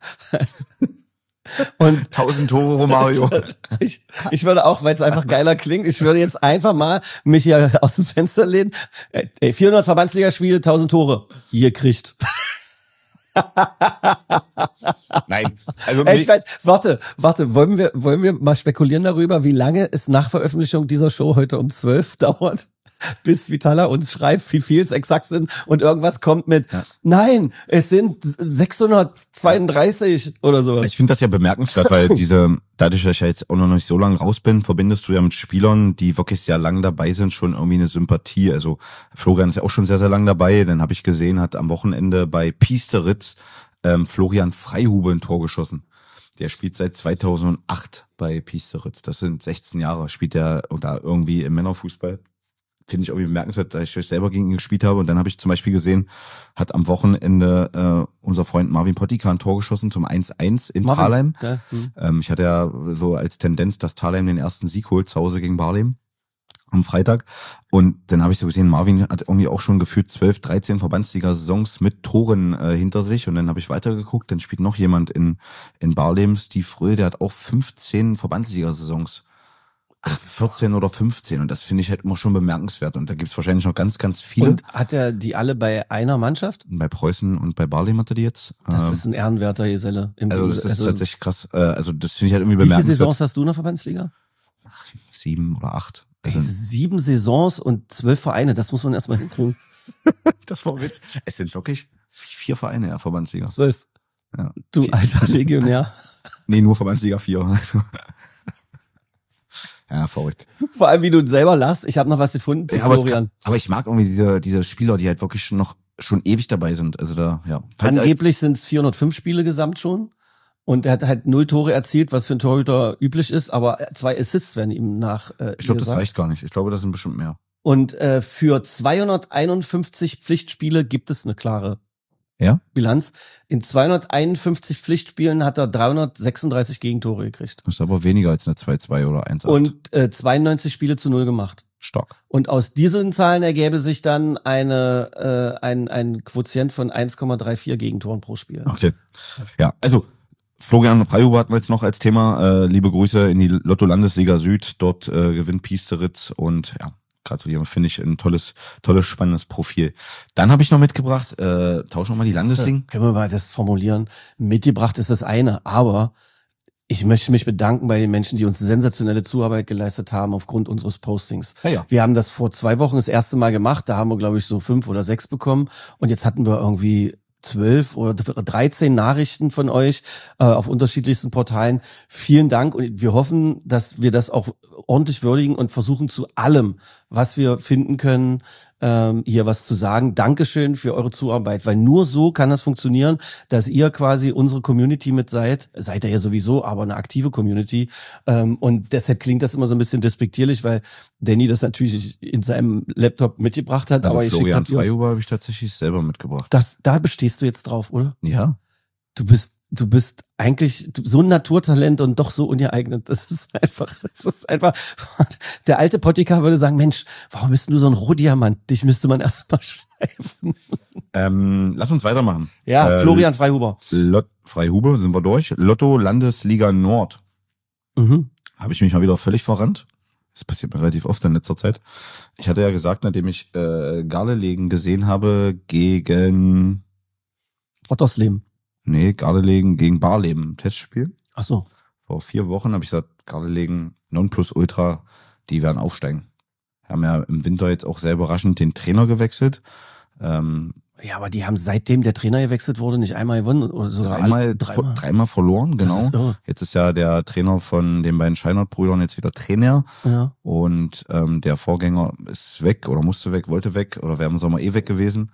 Und 1000 Tore Romario. Ich würde auch, weil es einfach geiler klingt, ich würde jetzt einfach mal mich hier aus dem Fenster lehnen. 400 Verbandsligaspiele, 1000 Tore. Ihr kriegt. Nein, also Ich weiß, warte, wollen wir mal spekulieren darüber, wie lange es nach Veröffentlichung dieser Show heute um 12 dauert? Bis Vitala uns schreibt, wie viel es exakt sind und irgendwas kommt mit, nein, es sind 632 oder sowas. ich finde das ja bemerkenswert, weil dadurch, dass ich ja jetzt auch noch nicht so lange raus bin, verbindest du ja mit Spielern, die wirklich sehr lang dabei sind, schon irgendwie eine Sympathie. Also Florian ist ja auch schon sehr, sehr lang dabei. Dann habe ich gesehen, hat am Wochenende bei Piesteritz Florian Freihube ein Tor geschossen. Der spielt seit 2008 bei Piesteritz. Das sind 16 Jahre, spielt er da irgendwie im Männerfußball. Finde ich irgendwie bemerkenswert, da ich selber gegen ihn gespielt habe. Und dann habe ich zum Beispiel gesehen, hat am Wochenende unser Freund Marvin Pottika ein Tor geschossen zum 1-1 in Thalheim. Ja. Ich hatte ja so als Tendenz, dass Thalheim den ersten Sieg holt, zu Hause gegen Barlem am Freitag. Und dann habe ich so gesehen, Marvin hat irgendwie auch schon gefühlt 12, 13 Verbandsliga-Saisons mit Toren hinter sich. Und dann habe ich weitergeguckt, dann spielt noch jemand in Barlem, Steve Fröhl, der hat auch 15 Verbandsliga-Saisons. 14 oder 15 und das finde ich halt immer schon bemerkenswert und da gibt's wahrscheinlich noch ganz, ganz viele. Und hat er die alle bei einer Mannschaft? Bei Preußen und bei Barlem hat er die jetzt. Das ist ein ehrenwerter Geselle. Also das ist tatsächlich krass. Also das finde ich halt irgendwie wie viele bemerkenswert. Saisons hast du in der Verbandsliga? 7 oder 8. Ey, 7 Saisons und 12 Vereine, das muss man erstmal hinkriegen. Das war Witz. Es sind wirklich 4 Vereine, ja, Verbandsliga. 12. Ja. Du alter Legionär. Nee, nur Verbandsliga 4. Ja, verrückt. Vor allem, wie du selber lachst. Ich habe noch was gefunden, Ja, Florian. aber ich mag irgendwie diese Spieler, die halt wirklich schon ewig dabei sind. Also da, ja. Angeblich sind es 405 Spiele gesamt schon. Und er hat halt 0 Tore erzielt, was für ein Torhüter üblich ist, aber 2 Assists werden ihm nach. Ich glaube, das reicht gar nicht. Ich glaube, das sind bestimmt mehr. Und für 251 Pflichtspiele gibt es eine klare Bilanz. In 251 Pflichtspielen hat er 336 Gegentore gekriegt. Das ist aber weniger als eine 2-2 oder 1-8. Und 92 Spiele zu 0 gemacht. Stark. Und aus diesen Zahlen ergäbe sich dann ein Quotient von 1,34 Gegentoren pro Spiel. Okay. Ja, also Florian Freihube hatten wir jetzt noch als Thema. Liebe Grüße in die Lotto-Landesliga Süd. Dort gewinnt Piesteritz und ja, gratulieren, finde ich ein tolles, spannendes Profil. Dann habe ich noch mitgebracht, tauschen wir mal die Landesligen. Können wir mal das formulieren? Mitgebracht ist das eine, aber Ich möchte mich bedanken bei den Menschen, die uns sensationelle Zuarbeit geleistet haben aufgrund unseres Postings. Ja. Wir haben das vor 2 Wochen das erste Mal gemacht. Da haben wir, glaube ich, so 5 oder 6 bekommen. Und jetzt hatten wir irgendwie 12 oder 13 Nachrichten von euch auf unterschiedlichsten Portalen. Vielen Dank und wir hoffen, dass wir das auch ordentlich würdigen und versuchen zu allem, was wir finden können, hier was zu sagen. Dankeschön für eure Zuarbeit, weil nur so kann das funktionieren, dass ihr quasi unsere Community mit seid ihr ja sowieso, aber eine aktive Community und deshalb klingt das immer so ein bisschen despektierlich, weil Danny das natürlich in seinem Laptop mitgebracht hat. Also aber Florian Freihuber habe ich tatsächlich selber mitgebracht. Da bestehst du jetzt drauf, oder? Ja. Du bist eigentlich so ein Naturtalent und doch so ungeeignet. Das ist einfach, der alte Pottika würde sagen, Mensch, warum bist du so ein Rohdiamant? Dich müsste man erst mal schleifen. Lass uns weitermachen. Ja, Florian Freihuber. Freihuber, sind wir durch. Lotto Landesliga Nord. Habe ich mich mal wieder völlig verrannt. Das passiert mir relativ oft in letzter Zeit. Ich hatte ja gesagt, nachdem ich Gardelegen gesehen habe gegen Ottersleben. Nee, Gardelegen gegen Barleben, Testspiel. Ach so. Vor 4 Wochen habe ich gesagt, Gardelegen, Nonplusultra, die werden aufsteigen. Haben ja im Winter jetzt auch sehr überraschend den Trainer gewechselt. Ja, aber die haben seitdem der Trainer gewechselt wurde nicht einmal gewonnen oder sogar dreimal verloren, genau. Das ist irre. Jetzt ist ja der Trainer von den beiden Scheinert-Brüdern jetzt wieder Trainer. Ja. Und der Vorgänger ist weg oder musste weg, wollte weg oder wäre im Sommer weg gewesen.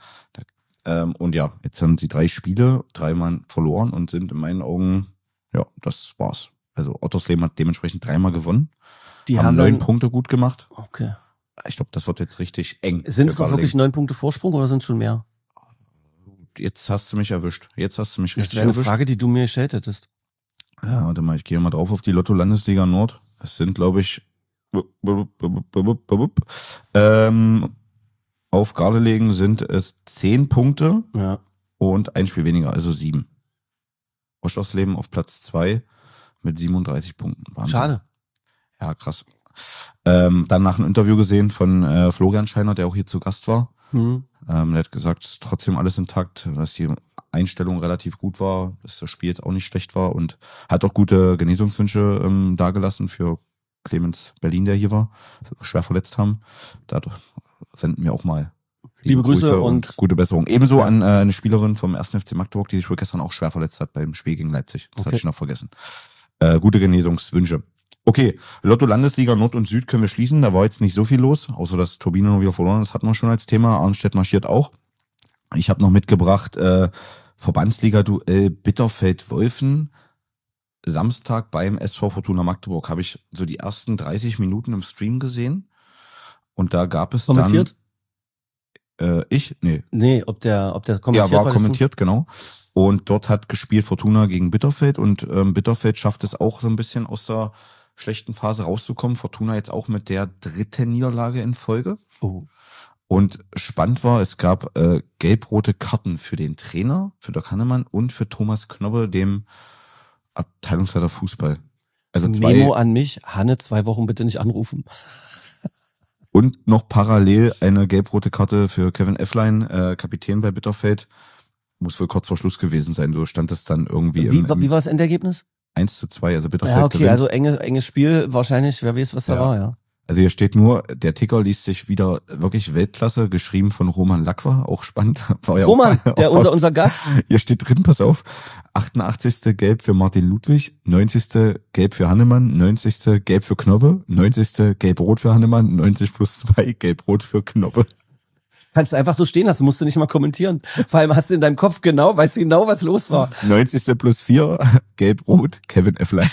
Und ja, jetzt haben sie 3 Spiele, 3-mal verloren und sind in meinen Augen, ja, das war's. Also Ottersleben hat dementsprechend 3-mal gewonnen. Die haben 9 Punkte gut gemacht. Okay. Ich glaube, das wird jetzt richtig eng. Sind es doch wirklich 9 Punkte Vorsprung oder sind es schon mehr? Jetzt hast du mich erwischt. Jetzt hast du mich richtig erwischt. Das wäre eine erwischt. Frage, die du mir gestellt hättest. Ja, warte mal, ich gehe mal drauf auf die Lotto Landesliga Nord. Es sind, glaube ich, auf Gardelegen sind es 10 Punkte und ein Spiel weniger, also 7. Oschersleben auf Platz 2 mit 37 Punkten. Wahnsinn. Schade. Ja, krass. Dann nach einem Interview gesehen von Florian Scheiner, der auch hier zu Gast war. Der hat gesagt, es ist trotzdem alles intakt, dass die Einstellung relativ gut war, dass das Spiel jetzt auch nicht schlecht war und hat auch gute Genesungswünsche dargelassen für Clemens Berlin, der hier war, schwer verletzt haben. Da senden wir auch mal liebe Grüße und gute Besserung. Ebenso an eine Spielerin vom 1. FC Magdeburg, die sich wohl gestern auch schwer verletzt hat beim Spiel gegen Leipzig. Das hatte ich noch vergessen. Gute Genesungswünsche. Okay, Lotto Landesliga Nord und Süd können wir schließen. Da war jetzt nicht so viel los, außer dass Turbine noch wieder verloren. Das hatten wir schon als Thema. Arnstedt marschiert auch. Ich habe noch mitgebracht Verbandsliga-Duell Bitterfeld-Wolfen. Samstag beim SV Fortuna Magdeburg habe ich so die ersten 30 Minuten im Stream gesehen. Und da gab es kommentiert? Nee, ob der kommentiert ja, war kommentiert, genau. Und dort hat gespielt Fortuna gegen Bitterfeld und Bitterfeld schafft es auch so ein bisschen aus der schlechten Phase rauszukommen. Fortuna jetzt auch mit der 3. Niederlage in Folge. Oh. Und spannend war, es gab gelb-rote Karten für den Trainer, für Dirk Hannemann und für Thomas Knobbe, dem Abteilungsleiter Fußball. Also Memo an mich, Hanne 2 Wochen bitte nicht anrufen. Und noch parallel eine gelb-rote Karte für Kevin Efflein, Kapitän bei Bitterfeld. Muss wohl kurz vor Schluss gewesen sein. So stand es dann irgendwie. Wie war das Endergebnis? 1:2, also Bitterfeld ja, okay, gewinnt. also enges Spiel, wahrscheinlich, wer weiß, was da war, ja. Also hier steht nur, der Ticker liest sich wieder wirklich Weltklasse, geschrieben von Roman Lacqua, auch spannend. War ja Roman, auch, unser Gast. Hier steht drin, pass auf, 88. Gelb für Martin Ludwig, 90. Gelb für Hannemann, 90. Gelb für Knobbe, 90. Gelb-Rot für Hannemann, 90+2 Gelb-Rot für Knobbe. Kannst du einfach so stehen lassen, musst du nicht mal kommentieren. Vor allem hast du in deinem Kopf weißt du genau, was los war. 90+4 Gelb-Rot, Kevin Efflein.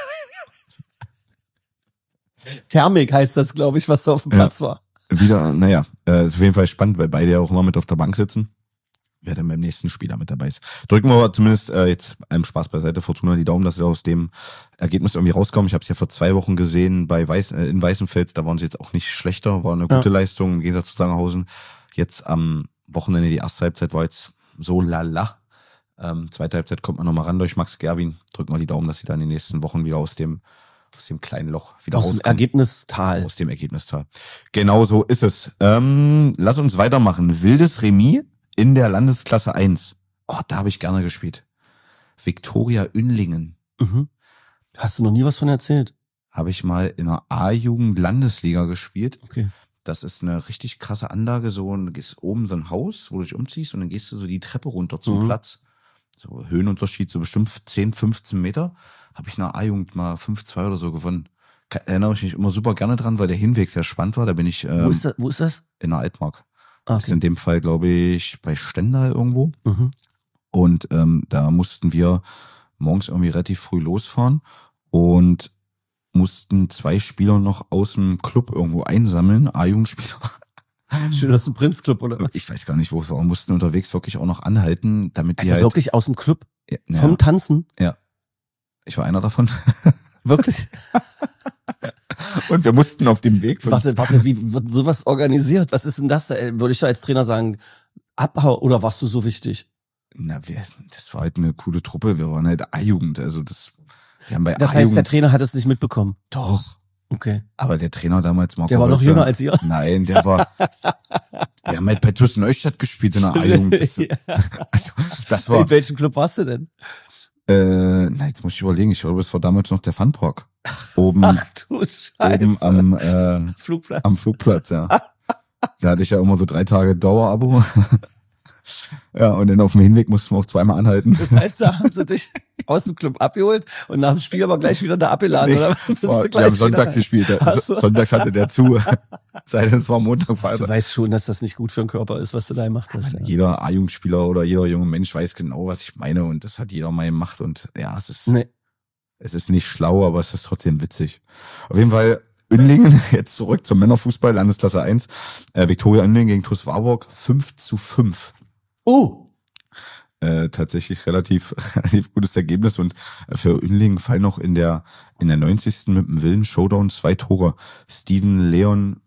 Thermik heißt das, glaube ich, was da auf dem Platz war. Wieder, ist auf jeden Fall spannend, weil beide ja auch immer mit auf der Bank sitzen. Wer dann beim nächsten Spieler mit dabei ist. Drücken wir aber zumindest jetzt einem Spaß beiseite, Fortuna die Daumen, dass sie aus dem Ergebnis irgendwie rauskommen. Ich habe es ja vor 2 Wochen gesehen in Weißenfels, da waren sie jetzt auch nicht schlechter, war eine gute Leistung im Gegensatz zu Sangerhausen. Jetzt am Wochenende, die erste Halbzeit war jetzt so lala. Zweite Halbzeit kommt man nochmal ran durch Max Gerwin. Drücken wir die Daumen, dass sie dann in den nächsten Wochen wieder aus dem kleinen Loch wieder rauskommen. Aus dem Ergebnistal. Genau so ist es. Lass uns weitermachen. Wildes Remis in der Landesklasse 1. Oh, da habe ich gerne gespielt. Viktoria Ünnlingen. Hast du noch nie was von erzählt? Habe ich mal in einer A-Jugend-Landesliga gespielt. Okay. Das ist eine richtig krasse Anlage, du gehst oben so ein Haus, wo du dich umziehst und dann gehst du so die Treppe runter zum Platz. So Höhenunterschied, so bestimmt 10, 15 Meter. Habe ich in der A-Jugend mal 5-2 oder so gewonnen. Erinnere ich mich immer super gerne dran, weil der Hinweg sehr spannend war. Da bin ich Wo ist das? in der Altmark. Okay. Das ist in dem Fall, glaube ich, bei Stendal irgendwo. Und da mussten wir morgens irgendwie relativ früh losfahren und mussten 2 Spieler noch aus dem Club irgendwo einsammeln, A-Jugendspieler. Schön, dass du Prinzclub oder was? Ich weiß gar nicht, wo es war. Wir mussten unterwegs wirklich auch noch anhalten, damit die Also halt... wirklich aus dem Club? Ja, Vom Tanzen? Ja. Ich war einer davon. Wirklich? Und wir mussten auf dem Weg... Warte, wie wird sowas organisiert? Was ist denn das da? Würde ich da als Trainer sagen, Abhau, oder warst du so wichtig? Das war halt eine coole Truppe. Wir waren halt A-Jugend. Also wir haben bei Das A-Jugend... heißt, der Trainer hat es nicht mitbekommen? Doch. Okay. Aber der Trainer damals, Marco Der war noch Holzer, jünger als ihr? Nein, wir haben halt bei TuS Neustadt gespielt in der A-Jugend. Das war... In welchem Club warst du denn? Jetzt muss ich überlegen. Ich glaube, es war damals noch der Funpark. Oben, Ach du Scheiße. oben am Flugplatz. Am Flugplatz, ja. Da hatte ich ja immer so 3 Tage Dauerabo. Ja, und dann auf dem Hinweg mussten wir auch 2-mal anhalten. Das heißt, da haben sie dich aus dem Club abgeholt und nach dem Spiel aber gleich wieder da abgeladen, oder? Wir haben sonntags gespielt. Sonntags hatte der zu. Sei denn, es war Montag, Du Freitag. weißt schon, dass das nicht gut für den Körper ist, was du da gemacht hast. Ja. Jeder A-Jugendspieler oder jeder junge Mensch weiß genau, was ich meine, und das hat jeder mal gemacht, und ja, es ist nicht schlau, aber es ist trotzdem witzig. Auf jeden Fall Uenlingen, jetzt zurück zum Männerfußball, Landesklasse 1. Viktoria Uenlingen gegen TuS Warburg 5-5. Tatsächlich relativ gutes Ergebnis, und für Uenlingen fallen noch in der 90. mit dem wilden Showdown 2 Tore. Steven Leon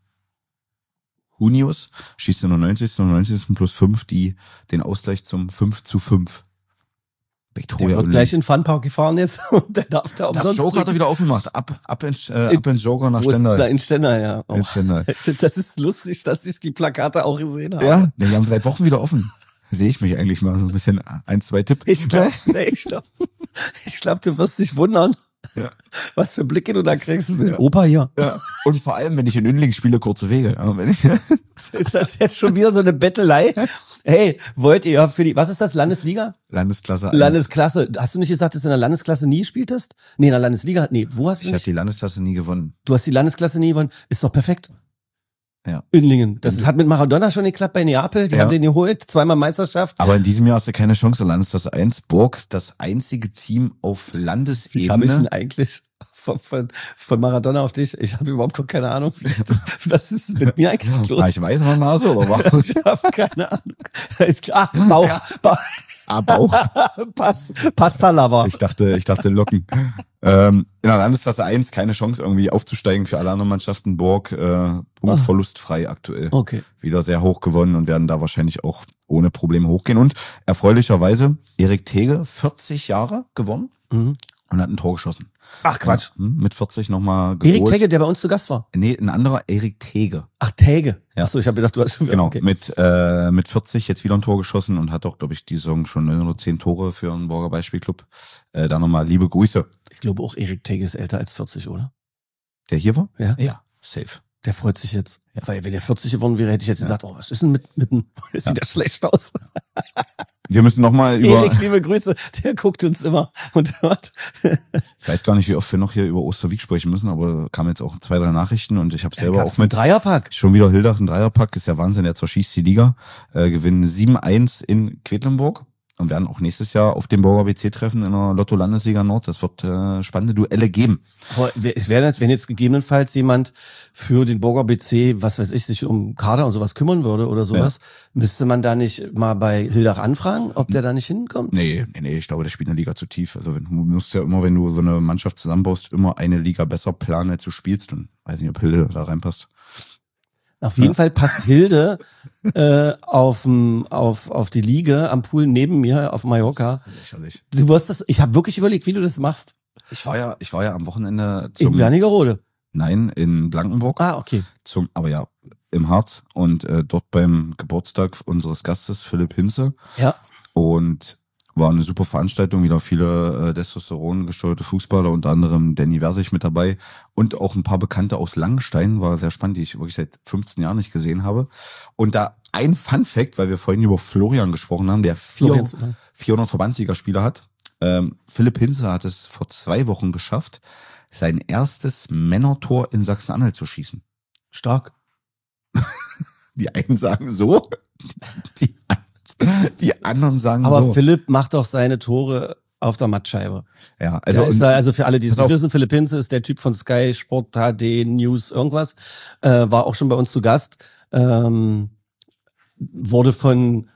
Hunius schießt in der 90. und 90. plus 5 den Ausgleich zum 5-5. Viktoria Der wird gleich in den Funpark gefahren jetzt und der darf da umsonst. Das Joker hat er wieder aufgemacht. Ab in Joker nach Stendal. Da in Stendal, ja. In Stendal. Das ist lustig, dass ich die Plakate auch gesehen habe. Ja, die haben seit Wochen wieder offen. Sehe ich mich eigentlich mal so ein bisschen 1-2 Tipps. Ich glaube, du wirst dich wundern, was für Blicke du da kriegst. Opa hier. Ja. Und vor allem, wenn ich in Uenlingen spiele, kurze Wege. Ja, Ist das jetzt schon wieder so eine Bettelei? Hey, wollt ihr was ist das, Landesliga? Landesklasse 1. Landesklasse. Hast du nicht gesagt, dass du in der Landesklasse nie gespielt hast? Nee, in der Landesliga. Nee, wo hast du Ich habe nicht? die Landesklasse nie gewonnen. Du hast die Landesklasse nie gewonnen. Ist doch perfekt. Ja. Uenlingen. Das hat mit Maradona schon geklappt bei Neapel. Die haben den geholt. 2-mal Meisterschaft. Aber in diesem Jahr hast du keine Chance. Landesklasse 1. Burg, das einzige Team auf Wie kam ich Landesebene. denn eigentlich von Maradona auf dich? Ich habe überhaupt keine Ahnung. Was ist mit mir eigentlich los? War ich weiß noch Nase oder was? Ich habe keine Ahnung. Ist klar. Bauch. Bauch. Passalava. Ich dachte Locken. In der Landesklasse 1 keine Chance irgendwie aufzusteigen für alle anderen Mannschaften. Burg, punktverlustfrei aktuell. Okay. Wieder sehr hoch gewonnen und werden da wahrscheinlich auch ohne Probleme hochgehen. Und erfreulicherweise Erik Tege, 40 Jahre gewonnen und hat ein Tor geschossen. Ach Quatsch. Mit 40 nochmal geholt. Erik Tege, der bei uns zu Gast war. Nee, ein anderer Erik Tege. Ach, Tege. Ja. Achso, ich habe gedacht, du hast schon wieder. Genau, Okay. mit 40 jetzt wieder ein Tor geschossen und hat auch, glaube ich, die Saison schon 9 oder 10 Tore für einen Burger Beispielclub. Da nochmal liebe Grüße. Ich glaube auch, Erik Tege ist älter als 40, oder? Der hier war? Ja. Ja, safe. Der freut sich jetzt. Ja. Weil wenn der 40 geworden wäre, hätte ich jetzt gesagt, oh, was ist denn mit dem, sieht der schlecht aus. Wir müssen nochmal über... Erik, liebe Grüße, der guckt uns immer und hört. Ich weiß gar nicht, wie oft wir noch hier über Osterwieck sprechen müssen, aber kamen jetzt auch 2, 3 Nachrichten und ich habe selber auch mit... Dreierpack. Schon wieder Hildach, ein Dreierpack, ist ja Wahnsinn, er zerschießt die Liga, gewinnen 7-1 in Quedlinburg und werden auch nächstes Jahr auf dem Burger BC treffen in der Lotto-Landesliga Nord. Das wird spannende Duelle geben. Aber wenn jetzt gegebenenfalls jemand für den Burger BC, was weiß ich, sich um Kader und sowas kümmern würde oder sowas, müsste man da nicht mal bei Hildach anfragen, ob der da nicht hinkommt? Nee, ich glaube, der spielt eine Liga zu tief. Also du musst ja immer, wenn du so eine Mannschaft zusammenbaust, immer eine Liga besser planen, als du spielst. Und weiß nicht, ob Hilde da reinpasst. Auf jeden Fall passt Hilde auf die Liga am Pool neben mir auf Mallorca. Lächerlich. Du wirst das. Ich habe wirklich überlegt, wie du das machst. Ich war ja am Wochenende In Wernigerode. Nein, in Blankenburg. Ah, okay. Aber ja, im Harz und dort beim Geburtstag unseres Gastes Philipp Hinze. Ja. Und war eine super Veranstaltung, wieder viele Testosteron gesteuerte Fußballer, unter anderem Danny Versich mit dabei und auch ein paar Bekannte aus Langenstein, war sehr spannend, die ich wirklich seit 15 Jahren nicht gesehen habe. Und da ein Fun-Fact, weil wir vorhin über Florian gesprochen haben, der 400 Verbandssiegerspiele hat. Philipp Hinze hat es vor 2 Wochen geschafft, sein erstes Männertor in Sachsen-Anhalt zu schießen. Stark. Die einen sagen so, die anderen sagen aber so. Aber Philipp macht doch seine Tore auf der Mattscheibe. Ja, also für alle, die es nicht wissen, Philipp Hinze ist der Typ von Sky Sport HD News irgendwas, war auch schon bei uns zu Gast, wurde von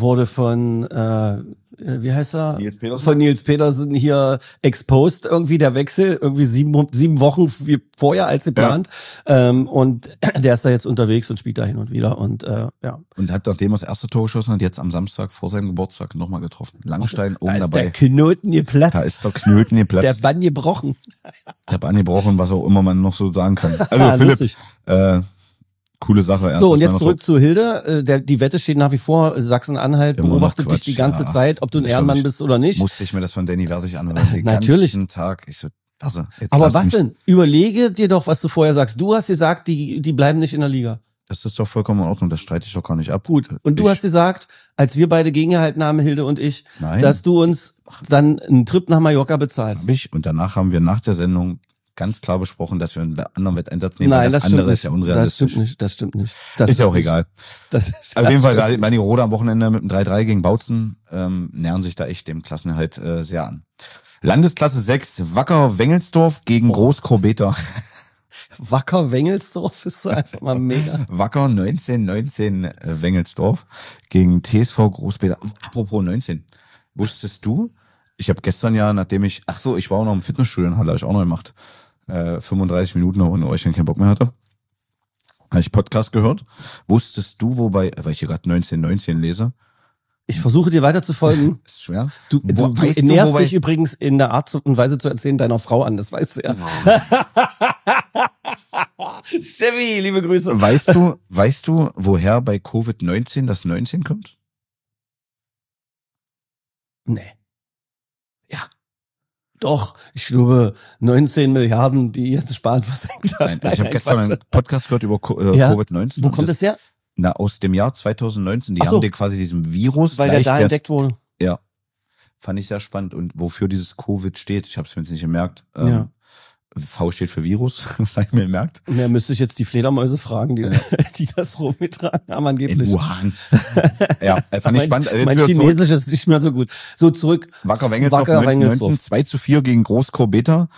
wie heißt er? Nils Petersen. Von Nils Petersen hier exposed irgendwie der Wechsel, irgendwie 7 Wochen vorher als geplant. Ja. Und der ist da jetzt unterwegs und spielt da hin und wieder und ja. Und hat, nachdem er das erste Tor geschossen hat, jetzt am Samstag vor seinem Geburtstag nochmal getroffen. Langenstein oben dabei. Da ist der Knoten geplatzt. Da ist der Knoten geplatzt. Der Bann gebrochen. Der Bann gebrochen, was auch immer man noch so sagen kann. Also Philipp, coole Sache. So, und jetzt zurück zu Hilde. Die Wette steht nach wie vor. Sachsen-Anhalt beobachtet dich die ganze Zeit, ob du ein Ehrenmann bist oder nicht. Musste ich mir das von Danny Versich anhören. Den Natürlich. ganzen Tag. Ich so, aber was denn? Überlege dir doch, was du vorher sagst. Du hast gesagt, die bleiben nicht in der Liga. Das ist doch vollkommen in Ordnung. Das streite ich doch gar nicht ab. Gut. Und du hast gesagt, als wir beide gegengehalten haben, Hilde und ich, dass du uns dann einen Trip nach Mallorca bezahlst. Hab ich. Und danach haben wir nach der Sendung ganz klar besprochen, dass wir einen anderen Wetteinsatz nehmen. Nein, das andere ist ja unrealistisch. Das stimmt nicht. Das ist ja auch egal. Auf jeden Fall, da die Rode am Wochenende mit dem 3-3 gegen Bautzen nähern sich da echt dem Klassenerhalt sehr an. Landesklasse 6, Wacker Wengelsdorf gegen Groß-Korbeta. Wacker Wengelsdorf ist einfach mal mega. Wacker 19 Wengelsdorf gegen TSV Groß-Korbeta. Apropos 19, wusstest du? Ich habe gestern ja, ich war auch noch im Fitnessstudio in Halle, habe ich auch noch gemacht. 35 Minuten noch, ohne euch keinen Bock mehr hatte. Habe ich Podcast gehört. Wusstest du, weil ich hier gerade 19 lese? Ich versuche dir weiter zu folgen. Ist schwer. Du näherst dich übrigens in der Art und Weise zu erzählen deiner Frau an, das weißt du ja. Steffi, liebe Grüße. Weißt du, woher bei Covid-19 das 19 kommt? Nee. Ja. Doch, ich glaube 19 Milliarden, die jetzt sparen versenkt hat. Ich habe gestern einen Podcast gehört über Covid-19. Wo kommt das her? Aus dem Jahr 2019. Die haben dir quasi diesem Virus weil der da entdeckt wurde. Ja. Fand ich sehr spannend. Und wofür dieses Covid steht, ich habe es mir jetzt nicht gemerkt. V steht für Virus, das habe ich mir gemerkt. Ja, müsste ich jetzt die Fledermäuse fragen, die das rumgetragen haben angeblich. In Wuhan. Ja, fand ich spannend. Mein Chinesisch ist nicht mehr so gut. So, zurück. Wacker Wengelsdorf 2-4 gegen Groß-Korbeta.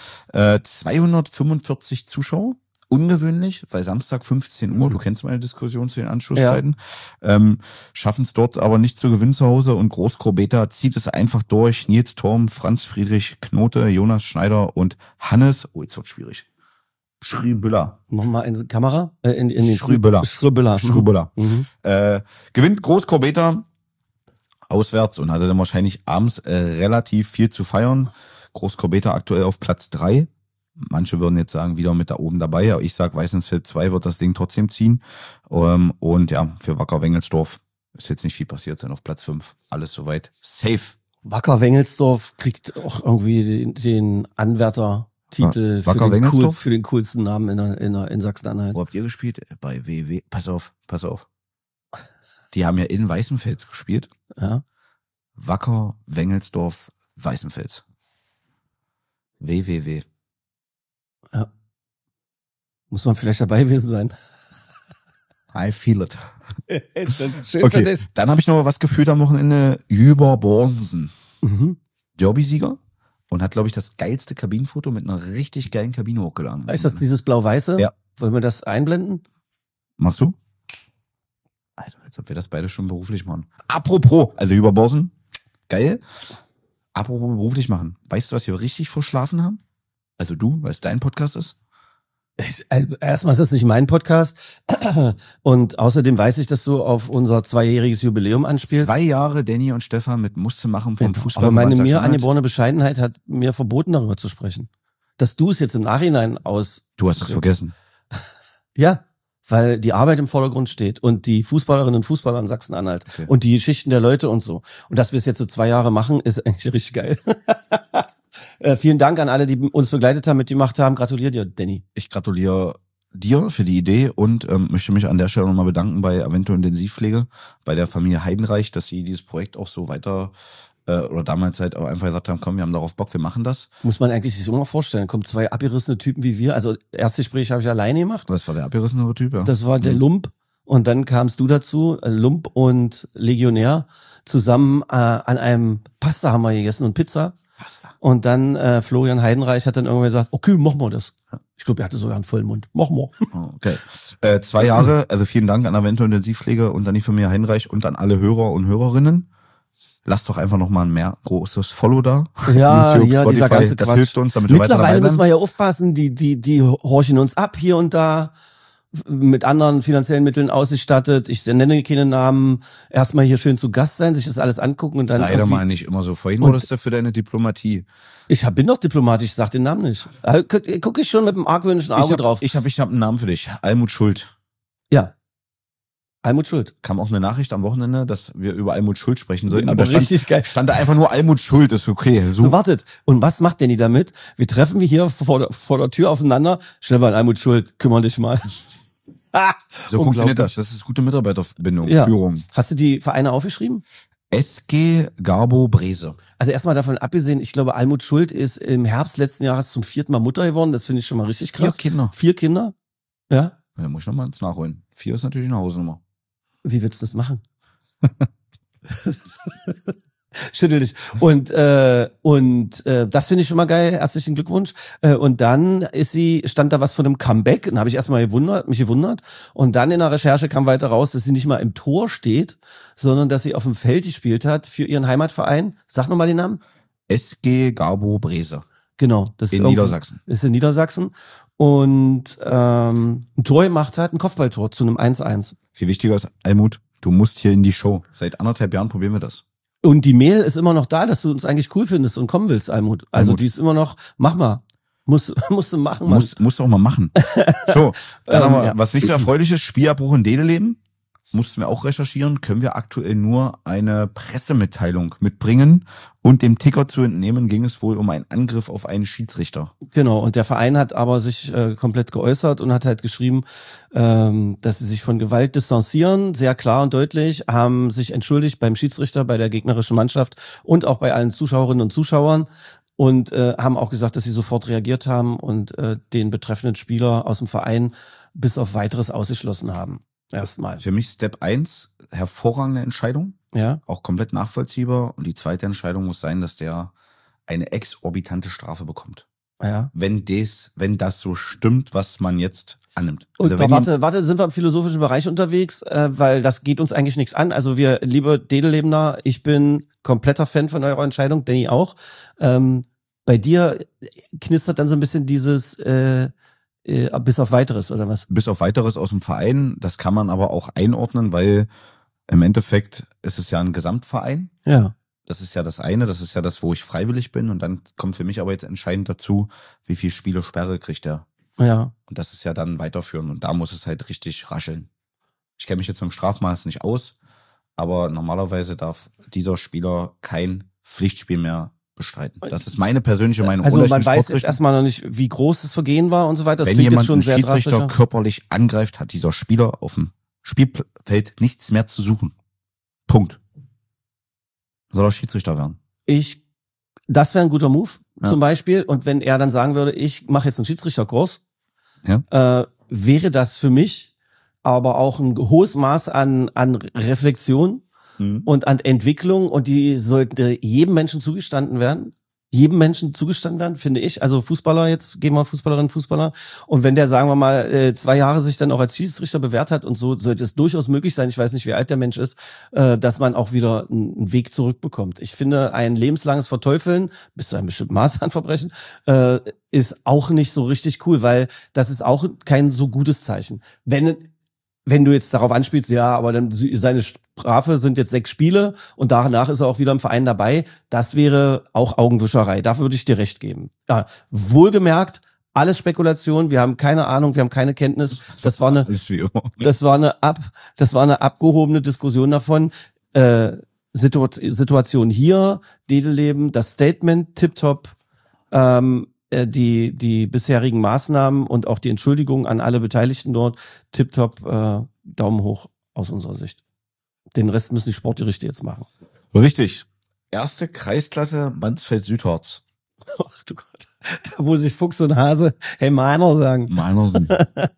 245 Zuschauer. Ungewöhnlich, weil Samstag 15 Uhr, du kennst meine Diskussion zu den Anschlusszeiten, schaffen es dort aber nicht zu gewinnen zu Hause und Groß-Korbeta zieht es einfach durch. Nils Torm, Franz Friedrich Knote, Jonas Schneider und Hannes, jetzt wird schwierig, Schrübüller. Nochmal in die Kamera? In den Schrübüller. Mhm. Gewinnt Groß-Korbeta auswärts und hatte dann wahrscheinlich abends relativ viel zu feiern. Groß-Korbeta aktuell auf Platz 3. Manche würden jetzt sagen, wieder mit da oben dabei, aber ich sag, Weißensfeld 2 wird das Ding trotzdem ziehen. Und ja, für Wacker Wengelsdorf ist jetzt nicht viel passiert sein auf Platz 5. Alles soweit safe. Wacker Wengelsdorf kriegt auch irgendwie den Anwärtertitel für den coolsten Namen in Sachsen-Anhalt. Wo habt ihr gespielt? Bei WW. Pass auf. Die haben ja in Weißenfels gespielt. Ja. Wacker Wengelsdorf Weißenfels. WWW. Ja. Muss man vielleicht dabei gewesen sein. I feel it. Das ist schön okay, für dich. dann habe ich noch was gefühlt am Wochenende. Jüber Bornsen. Derby-Sieger. Und hat, glaube ich, das geilste Kabinenfoto mit einer richtig geilen Kabine hochgeladen. Ist das dieses Blau-Weiße? Ja. Wollen wir das einblenden? Machst du? Alter, als ob wir das beide schon beruflich machen. Apropos, also Jüber Bornsen. Geil. Apropos beruflich machen. Weißt du, was wir richtig verschlafen haben? Also du, weil es dein Podcast ist? Erstmal ist das nicht mein Podcast und außerdem weiß ich, dass du auf unser 2-jähriges Jubiläum anspielst. 2 Jahre Danny und Stefan mit Musste machen vom Fußball. Aber meine mir angeborene Bescheidenheit hat mir verboten, darüber zu sprechen. Dass du es jetzt im Nachhinein Du hast es vergessen. Ja, weil die Arbeit im Vordergrund steht und die Fußballerinnen und Fußballer in Sachsen-Anhalt und die Geschichten der Leute und so. Und dass wir es jetzt so 2 Jahre machen, ist eigentlich richtig geil. Vielen Dank an alle, die uns begleitet haben, mitgemacht haben. Gratuliere dir, Danny. Ich gratuliere dir für die Idee und möchte mich an der Stelle nochmal bedanken bei Avento Intensivpflege, bei der Familie Heidenreich, dass sie dieses Projekt auch so weiter oder damals halt auch einfach gesagt haben, komm, wir haben darauf Bock, wir machen das. Muss man eigentlich sich so mal vorstellen, kommen 2 abgerissene Typen wie wir. Also erste Gespräch habe ich alleine gemacht. Das war der abgerissene Typ, ja. Das war der Lump und dann kamst du dazu, Lump und Legionär, zusammen an einem Pasta haben wir gegessen und Pizza. Pasta. Und dann Florian Heidenreich hat dann irgendwann gesagt, okay, machen wir das. Ich glaube, er hatte sogar einen vollen Mund. Machen wir. Okay. 2 Jahre, also vielen Dank an Avento Intensivpflege und an die Familie Heidenreich und an alle Hörer und Hörerinnen. Lasst doch einfach noch mal ein mehr großes Follow da. Ja, YouTube, ja, Spotify, dieser ganze das Quatsch. hilft uns, damit wir weiter dabei Mittlerweile bleiben. müssen wir ja aufpassen, die horchen uns ab hier und da, mit anderen finanziellen Mitteln ausgestattet. Ich nenne keine Namen. Erstmal hier schön zu Gast sein, sich das alles angucken und dann Sei doch mal nicht immer so. Vorhin wurdest du für deine Diplomatie. bin doch diplomatisch, ich sag den Namen nicht. Guck ich schon mit einem argwöhnischen Auge drauf. Ich hab einen Namen für dich. Almut Schuld. Ja. Almut Schuld. Kam auch eine Nachricht am Wochenende, dass wir über Almut Schuld sprechen sollten. Aber Und da richtig geil. stand da einfach nur Almut Schuld, ist okay. So, wartet. Und was macht Danny damit? Wir treffen hier vor der Tür aufeinander. Stefan, Almut Schuld, kümmere dich mal. So funktioniert das. Das ist gute Mitarbeiterbindung, Ja. Führung. Hast du die Vereine aufgeschrieben? SG Garbo Brese. Also erstmal davon abgesehen, ich glaube, Almut Schuld ist im Herbst letzten Jahres zum 4. Mal Mutter geworden. Das finde ich schon mal richtig krass. 4 Kinder. 4 Kinder? Ja. Da muss ich nochmal ins Nachholen. 4 ist natürlich eine Hausnummer. Wie willst du das machen? Schüttel dich. Und das finde ich schon mal geil. Herzlichen Glückwunsch. Und dann stand da was von einem Comeback. Und habe ich erstmal mich gewundert. Und dann in der Recherche kam weiter raus, dass sie nicht mal im Tor steht, sondern dass sie auf dem Feld gespielt hat für ihren Heimatverein. Sag nochmal den Namen. SG Garbo Brese. Genau. Das In Niedersachsen. Ist in Niedersachsen. Und ein Tor gemacht hat, ein Kopfballtor zu einem 1-1. Viel wichtiger ist, Almut, du musst hier in die Show. Seit 1,5 Jahren probieren wir das. Und die Mail ist immer noch da, dass du uns eigentlich cool findest und kommen willst, Almut. Also die ist immer noch, mach mal. Musst du machen, Mann. Musst du auch mal machen. So, dann haben wir ja. was nicht so Erfreuliches, Spielabbruch in Dedeleben. Mussten wir auch recherchieren, können wir aktuell nur eine Pressemitteilung mitbringen. Und dem Ticker zu entnehmen, ging es wohl um einen Angriff auf einen Schiedsrichter. Genau, und der Verein hat aber sich komplett geäußert und hat halt geschrieben, dass sie sich von Gewalt distanzieren, sehr klar und deutlich, haben sich entschuldigt beim Schiedsrichter, bei der gegnerischen Mannschaft und auch bei allen Zuschauerinnen und Zuschauern und haben auch gesagt, dass sie sofort reagiert haben und den betreffenden Spieler aus dem Verein bis auf Weiteres ausgeschlossen haben. Erstmal. Für mich Step 1, hervorragende Entscheidung. Ja. Auch komplett nachvollziehbar. Und die zweite Entscheidung muss sein, dass der eine exorbitante Strafe bekommt. Ja. Wenn das so stimmt, was man jetzt annimmt. Und Also warte, sind wir im philosophischen Bereich unterwegs, weil das geht uns eigentlich nichts an. Also wir, liebe Dedelebender, ich bin kompletter Fan von eurer Entscheidung, Danny auch. Bei dir knistert dann so ein bisschen dieses bis auf Weiteres, oder was? Bis auf Weiteres aus dem Verein, das kann man aber auch einordnen, weil im Endeffekt ist es ja ein Gesamtverein. Ja. Das ist ja das eine, das ist ja das, wo ich freiwillig bin. Und dann kommt für mich aber jetzt entscheidend dazu, wie viel Spiele-Sperre kriegt er. Ja. Und das ist ja dann weiterführen. Und da muss es halt richtig rascheln. Ich kenne mich jetzt mit dem Strafmaß nicht aus, aber normalerweise darf dieser Spieler kein Pflichtspiel mehr bestreiten. Das ist meine persönliche Meinung. Also man weiß jetzt erstmal noch nicht, wie groß das Vergehen war und so weiter. Das Wenn klingt jemand jetzt schon einen sehr Schiedsrichter drastisch. körperlich angreift, hat dieser Spieler auf dem Spielfeld nichts mehr zu suchen. Punkt. Soll er Schiedsrichter werden? Das wäre ein guter Move, Ja. zum Beispiel. Und wenn er dann sagen würde, ich mache jetzt einen Schiedsrichterkurs, Ja. wäre das für mich aber auch ein hohes Maß an Reflexion und an Entwicklung, und die sollte jedem Menschen zugestanden werden. Jedem Menschen zugestanden werden, finde ich. Also Fußballer, jetzt gehen wir Fußballerinnen, Fußballer. Und wenn der, sagen wir mal, 2 Jahre sich dann auch als Schiedsrichter bewährt hat und so, sollte es durchaus möglich sein, ich weiß nicht, wie alt der Mensch ist, dass man auch wieder einen Weg zurückbekommt. Ich finde, ein lebenslanges Verteufeln, bis zu einem bestimmten Maß an Verbrechen, ist auch nicht so richtig cool, weil das ist auch kein so gutes Zeichen. Wenn du jetzt darauf anspielst, ja, aber dann seine Strafe sind jetzt 6 Spiele und danach ist er auch wieder im Verein dabei, das wäre auch Augenwischerei. Da würde ich dir recht geben. Ja, wohlgemerkt, alles Spekulation, wir haben keine Ahnung, wir haben keine Kenntnis. Das war eine abgehobene Diskussion davon. Situation hier, Dedelleben, das Statement, tipptopp, die bisherigen Maßnahmen und auch die Entschuldigung an alle Beteiligten dort, tipptopp, Daumen hoch aus unserer Sicht. Den Rest müssen die Sportgerichte jetzt machen. Richtig. Erste Kreisklasse Mansfeld-Südharz. Ach du Gott. Da muss ich Fuchs und Hase, hey Meiner sagen. Meinersen.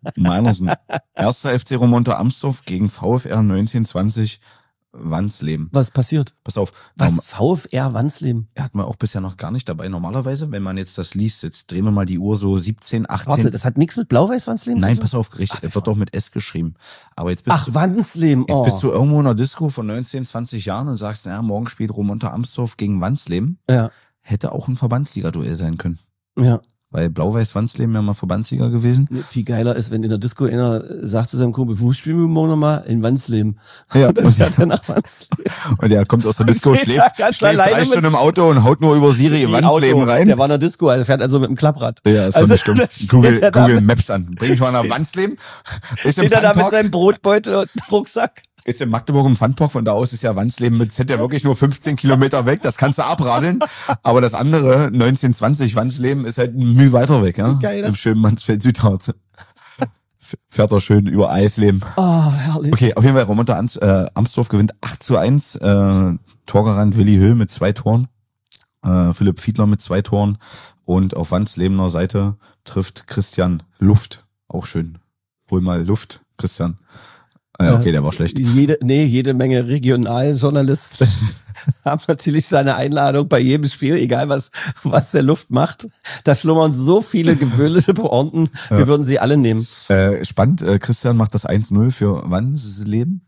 Erster FC Romonta Amsdorf gegen VfR 1920 Wansleben. Was passiert? Pass auf. Was? VfR Wansleben? Hat man auch bisher noch gar nicht dabei. Normalerweise, wenn man jetzt das liest, jetzt drehen wir mal die Uhr so 17, 18. Warte, das hat nichts mit Blau-Weiß Wansleben zu tun? Nein, pass auf, richtig, wird doch mit S geschrieben. Aber jetzt Wansleben, Jetzt bist du irgendwo in einer Disco von 19, 20 Jahren und sagst, ja, morgen spielt Romonta Amsdorf gegen Wansleben. Ja. Hätte auch ein Verbandsliga-Duell sein können. Ja. Weil Blau-Weiß-Wansleben ja mal Verbandsliga gewesen. Viel geiler ist, wenn in der Disco einer sagt zu seinem Kumpel, wo spielen wir morgen nochmal? In Wansleben. Ja. Und dann fährt er nach Wansleben. Und der kommt aus der Disco, schläft ganz 3 Stunden im Auto und haut nur über Siri in Wansleben rein. Der war in der Disco, also fährt also mit dem Klapprad. Ja, ist doch nicht stimmt. Google Maps an. Bring ich mal nach Wansleben. Steht er da mit seinem Brotbeutel und Rucksack? Ist in Magdeburg im Pfandpark, von da aus ist ja Wansleben mit Z ja wirklich nur 15 Kilometer weg, das kannst du abradeln. Aber das andere, 1920 Wansleben, ist halt ein Mühe weiter weg, ja. Geil, im schönen Mansfeld-Südharz. Fährt er schön über Eisleben. Oh, herrlich. Okay, auf jeden Fall, Romonta Amsdorf gewinnt 8:1, Torgarant Willi Höh mit 2 Toren, Philipp Fiedler mit 2 Toren und auf Wanslebener Seite trifft Christian Luft. Auch schön. Hol mal Luft, Christian. Ja, okay, der war schlecht. Jede Menge Regionaljournalisten haben natürlich seine Einladung bei jedem Spiel, egal was der Luft macht. Da schlummern so viele gewöhnliche Pointen, wir würden sie alle nehmen. Spannend, Christian macht das 1-0 für Wansleben.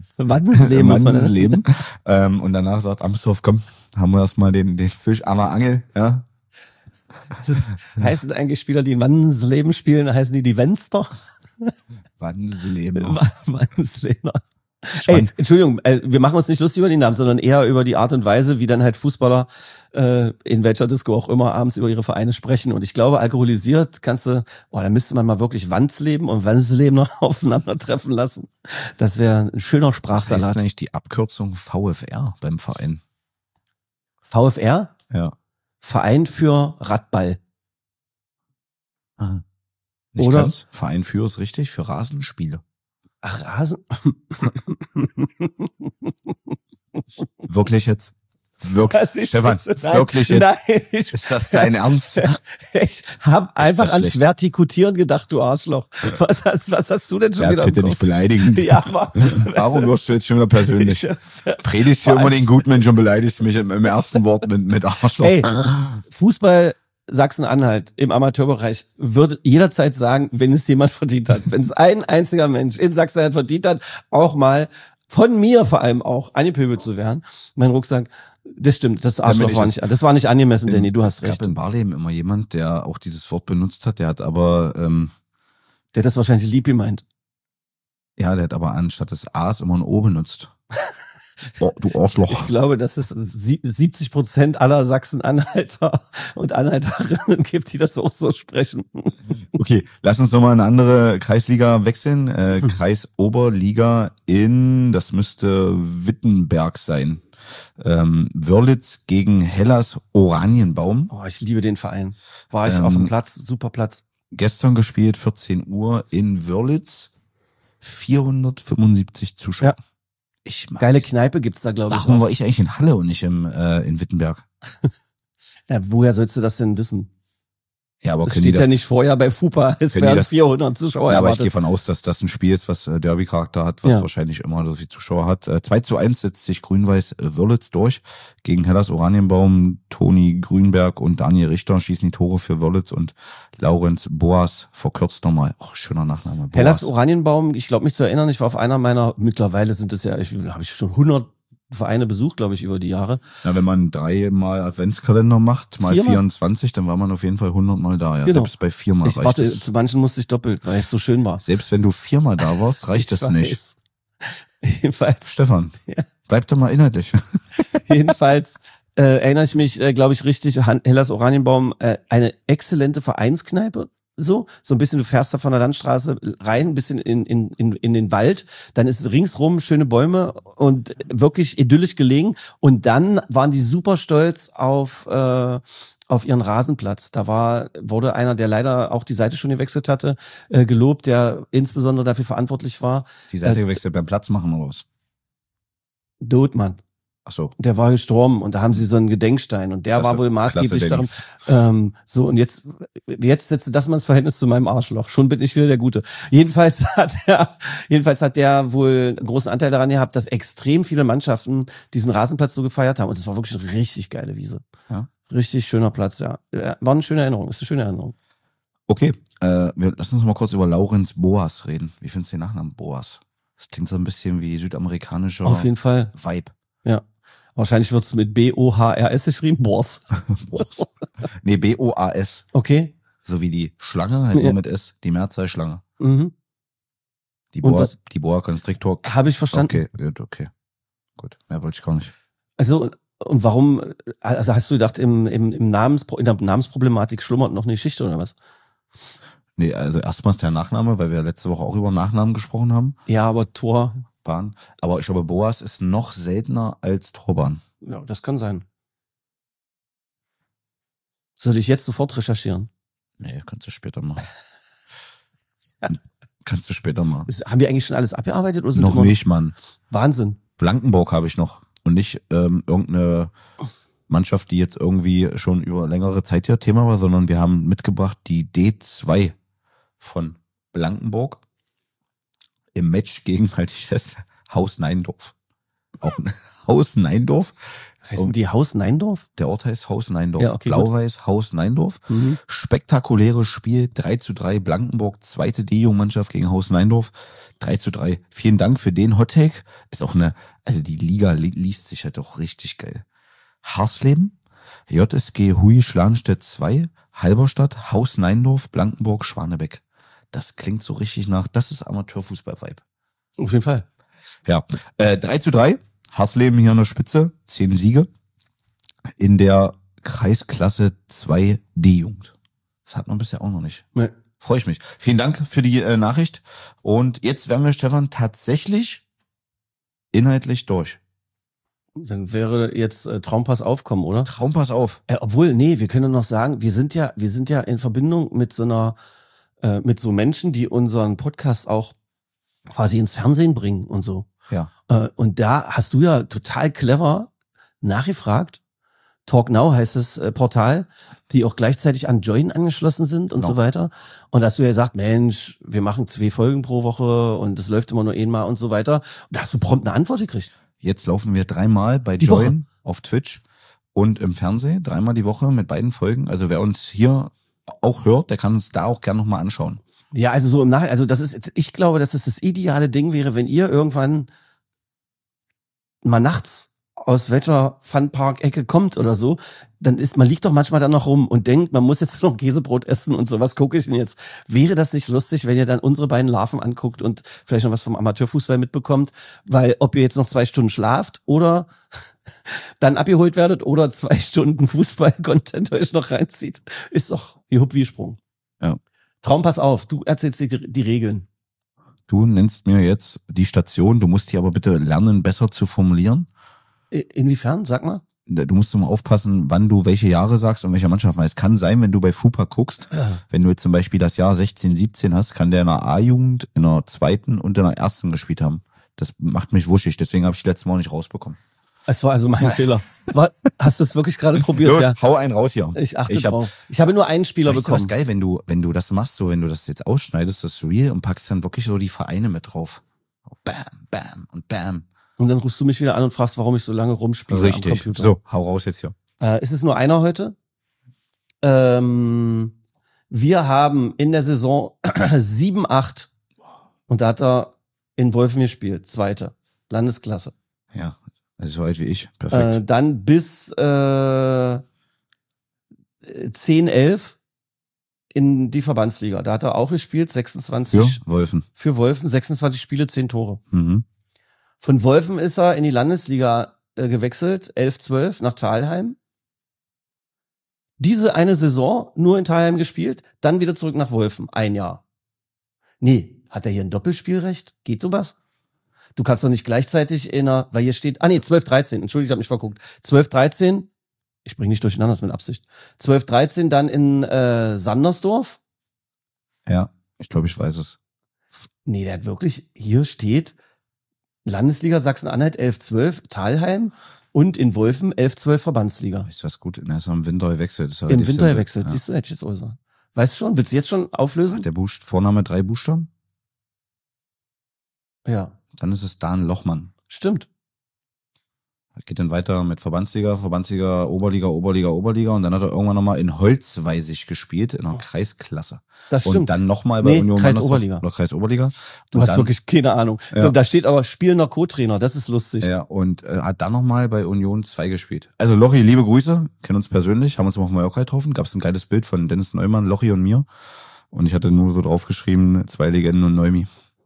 Wansleben. Und danach sagt Amsdorf, komm, haben wir erstmal den Fisch an der Angel, ja. Heißen eigentlich Spieler, die in Wansleben spielen, heißen die Wenster? Wansleben. Ey, Entschuldigung, wir machen uns nicht lustig über die Namen, sondern eher über die Art und Weise, wie dann halt Fußballer in welcher Disco auch immer abends über ihre Vereine sprechen. Und ich glaube, alkoholisiert da müsste man mal wirklich Wansleben und Wansleben noch aufeinandertreffen lassen. Das wäre ein schöner Sprachsalat. Das ist eigentlich die Abkürzung VfR beim Verein. VfR? Ja. Verein für Radball. Nicht Oder? ganz. Verein für ist richtig, für Rasenspiele. Ach, Rasen? Wirklich jetzt? Wirklich, Stefan, wirklich jetzt? Nein, ist das dein Ernst? Ich habe einfach ans schlecht? Vertikutieren gedacht, du Arschloch. Was hast du denn schon Ja, wieder bitte im Kopf? nicht beleidigend. Ja, aber Warum wirst du jetzt schon wieder persönlich? Predigst hier immer den Gutmensch und beleidigst mich im ersten Wort mit Arschloch. Ey, Fußball Sachsen-Anhalt im Amateurbereich würde jederzeit sagen, wenn es jemand verdient hat. Wenn es ein einziger Mensch in Sachsen-Anhalt verdient hat, auch mal von mir vor allem auch angepöbelt zu werden. Mein Rucksack, das stimmt, das Arschloch das war nicht angemessen, Danny, du hast recht. Es gab in Barleben immer jemand, der auch dieses Wort benutzt hat, der hat aber, der hat das wahrscheinlich lieb gemeint. ja, der hat aber anstatt des A's immer ein O benutzt. Oh, du Arschloch. Ich glaube, dass es 70% aller Sachsen-Anhalter und Anhalterinnen gibt, die das auch so sprechen. Okay, lass uns nochmal eine andere Kreisliga wechseln. Kreisoberliga das müsste Wittenberg sein. Wörlitz gegen Hellas Oranienbaum. Oh, ich liebe den Verein. War ich auf dem Platz, super Platz. Gestern gespielt, 14 Uhr in Wörlitz. 475 Zuschauer. Ja. Ich mag Geile das. Kneipe gibt's da, glaube ich. Warum war ich eigentlich in Halle und nicht in Wittenberg? Ja, woher sollst du das denn wissen? Ja, aber Das können die steht das, ja nicht vorher bei FUPA, es können die werden das- 400 Zuschauer ja, aber ich erwartet. gehe von aus, dass das ein Spiel ist, was Derby-Charakter hat, was Ja. wahrscheinlich immer so viele Zuschauer hat. 2:1 setzt sich Grün-Weiß Wörlitz durch. Gegen Hellas Oranienbaum, Toni Grünberg und Daniel Richter schießen die Tore für Wörlitz und Laurenz Boas verkürzt nochmal. Oh, schöner Nachname. Boas. Hellas Oranienbaum, ich glaube mich zu erinnern, ich war auf einer meiner, mittlerweile sind es ja, habe ich schon 100 Vereine besucht, glaube ich, über die Jahre. Ja, wenn man 3 mal Adventskalender macht, mal 4-mal? 24, dann war man auf jeden Fall 100 Mal da. Ja, Genau. selbst bei 4-mal Ich reicht warte, es. zu manchen musste ich doppelt, weil es so schön war. Selbst wenn du 4-mal da warst, reicht Ich das nicht. weiß. Jedenfalls, Stefan, bleib doch mal inhaltlich. jedenfalls erinnere ich mich, glaube ich, richtig, Hellas Oranienbaum, eine exzellente Vereinskneipe. so ein bisschen, du fährst da von der Landstraße rein, ein bisschen in den Wald, dann ist es ringsrum schöne Bäume und wirklich idyllisch gelegen und dann waren die super stolz auf ihren Rasenplatz. Da wurde einer, der leider auch die Seite schon gewechselt hatte, gelobt, der insbesondere dafür verantwortlich war. Die Seite gewechselt beim Platz machen oder was? Dotmann. Ach so. Der war gestorben und da haben sie so einen Gedenkstein und der Klasse, war wohl maßgeblich klasse, daran. So und jetzt setzt das mal ins Verhältnis zu meinem Arschloch. Schon bin ich wieder der Gute. Jedenfalls hat der wohl einen großen Anteil daran gehabt, dass extrem viele Mannschaften diesen Rasenplatz so gefeiert haben und es war wirklich eine richtig geile Wiese. Ja. Richtig schöner Platz, ja. War eine schöne Erinnerung, ist eine schöne Erinnerung. Okay, lass uns mal kurz über Laurenz Boas reden. Wie findest du den Nachnamen Boas? Das klingt so ein bisschen wie südamerikanischer Auf jeden Fall. Vibe. Ja. Wahrscheinlich wird's mit B-O-H-R-S geschrieben. Boas. Boas. Nee, B-O-A-S. Okay. So wie die Schlange, halt nur mit S. Die Mehrzahl Schlange. Mhm. Die Und Boa, die Boa Constrictor. Habe ich verstanden. Okay. Gut, mehr wollte ich gar nicht. Also, und warum, also hast du gedacht, in der Namensproblematik schlummert noch eine Geschichte oder was? Nee, also erstmal ist der Nachname, weil wir letzte Woche auch über Nachnamen gesprochen haben. Ja, aber Torban. Aber ich glaube, Boas ist noch seltener als Torban. Ja, das kann sein. Soll ich jetzt sofort recherchieren? Nee, kannst du später machen. Haben wir eigentlich schon alles abgearbeitet? Oder sind noch nicht, Mann. Wahnsinn. Blankenburg habe ich noch. Und nicht irgendeine Mannschaft, die jetzt irgendwie schon über längere Zeit hier Thema war, sondern wir haben mitgebracht die D2 von Blankenburg im Match gegen, halte ich fest, Haus Neindorf. Auch Haus Neindorf. Was heißt denn die Haus Neindorf? Der Ort heißt Haus Neindorf. Ja, okay, Blau-Weiß Haus Neindorf. Mhm. Spektakuläres Spiel, 3:3 Blankenburg, zweite D-Jugendmannschaft gegen Haus Neindorf, 3:3. Vielen Dank für den Hottake. Ist auch also die Liga liest sich halt auch richtig geil. Harsleben, JSG Hui Schlanstedt 2, Halberstadt, Haus Neindorf, Blankenburg, Schwanebeck. Das klingt so richtig das ist Amateurfußball-Vibe. Auf jeden Fall. Ja, 3:3. Harsleben hier an der Spitze, 10 Siege in der Kreisklasse 2 D-Jugend. Das hat man bisher auch noch nicht. Nee. Freue ich mich. Vielen Dank für die Nachricht. Und jetzt wären wir, Stefan, tatsächlich inhaltlich durch. Dann wäre jetzt Traumpass aufkommen, oder? Traumpass auf. Obwohl, nee, wir können noch sagen, wir sind ja in Verbindung mit mit so Menschen, die unseren Podcast auch quasi ins Fernsehen bringen und so. Ja. Und da hast du ja total clever nachgefragt. Talk Now heißt das Portal, die auch gleichzeitig an Join angeschlossen sind und so weiter. Und hast du ja gesagt, Mensch, wir machen 2 Folgen pro Woche und es läuft immer nur einmal und so weiter. Und da hast du prompt eine Antwort gekriegt. Jetzt laufen wir 3-mal bei Join auf Twitch und im Fernsehen, 3-mal die Woche mit beiden Folgen. Also wer uns hier auch hört, der kann uns da auch gerne nochmal anschauen. Ja, also so im Nachhinein, also ich glaube, dass es das ideale Ding wäre, wenn ihr irgendwann mal nachts aus welcher Funpark-Ecke kommt oder so, man liegt doch manchmal dann noch rum und denkt, man muss jetzt noch Käsebrot essen und so, was gucke ich denn jetzt? Wäre das nicht lustig, wenn ihr dann unsere beiden Larven anguckt und vielleicht noch was vom Amateurfußball mitbekommt? Weil ob ihr jetzt noch 2 Stunden schlaft oder dann abgeholt werdet oder 2 Stunden Fußball-Content euch noch reinzieht, ist doch wie Sprung. Ja. Traumpass auf, du erzählst dir die Regeln. Du nennst mir jetzt die Station, du musst die aber bitte lernen, besser zu formulieren. Inwiefern? Sag mal. Du musst immer aufpassen, wann du welche Jahre sagst und welcher Mannschaft. Weil es kann sein, wenn du bei FUPA guckst, wenn du jetzt zum Beispiel das Jahr 16, 17 hast, kann der in der A-Jugend, in der zweiten und in der ersten gespielt haben. Das macht mich wuschig, deswegen habe ich letztes Mal nicht rausbekommen. Es war also mein Fehler. Hast du es wirklich gerade probiert? Los, ja. Hau einen raus hier. Ich achte drauf. Ich habe nur einen Spieler bekommen. Das ist geil, wenn du das machst, so wenn du das jetzt ausschneidest, das Real und packst dann wirklich so die Vereine mit drauf. Bam, bam und bam. Und dann rufst du mich wieder an und fragst, warum ich so lange rumspiele. Richtig. Am Computer. So, hau raus jetzt hier. Ist es nur einer heute? Wir haben in der Saison 7-8 und da hat er in Wolfen gespielt. 2. Landesklasse. Ja, also so alt wie ich. Perfekt. Dann bis 10-11 in die Verbandsliga. Da hat er auch gespielt, 26. Für Wolfen. Für Wolfen, 26 Spiele, 10 Tore. Mhm. Von Wolfen ist er in die Landesliga gewechselt, 11-12 nach Thalheim. Diese eine Saison nur in Thalheim gespielt, dann wieder zurück nach Wolfen. 1 Jahr. Nee, hat er hier ein Doppelspielrecht? Geht sowas? Du kannst doch nicht gleichzeitig weil hier steht, 12-13, entschuldigt, ich habe mich verguckt. 12-13, ich bringe nicht durcheinander, das ist mit Absicht. 12-13 dann in Sandersdorf. Ja, ich glaube, ich weiß es. Nee, der hat wirklich, hier steht Landesliga Sachsen-Anhalt 11-12 Thalheim und in Wolfen 11-12 Verbandsliga. Weißt du was gut? Er ist im Winter gewechselt. Im Winter gewechselt, ja. Siehst du, hätte ich jetzt auch gesagt. Weißt du schon? Willst du jetzt schon auflösen? Hat der Vorname 3 Buchstaben? Ja. Dann ist es Dan Lochmann. Stimmt. Geht dann weiter mit Verbandsliga, Oberliga und dann hat er irgendwann nochmal in Holzweisig gespielt, in einer Kreisklasse. Das stimmt. Und dann nochmal bei Union Kreisoberliga. Oder Kreisoberliga. Du hast wirklich keine Ahnung. Ja. Da steht aber spielender Co-Trainer, das ist lustig. Ja, und hat dann nochmal bei Union 2 gespielt. Also Lochi, liebe Grüße, kennen uns persönlich, haben uns auf Mallorca getroffen, gab es ein geiles Bild von Dennis Neumann, Lochi und mir. Und ich hatte nur so draufgeschrieben, 2 Legenden und Neumi.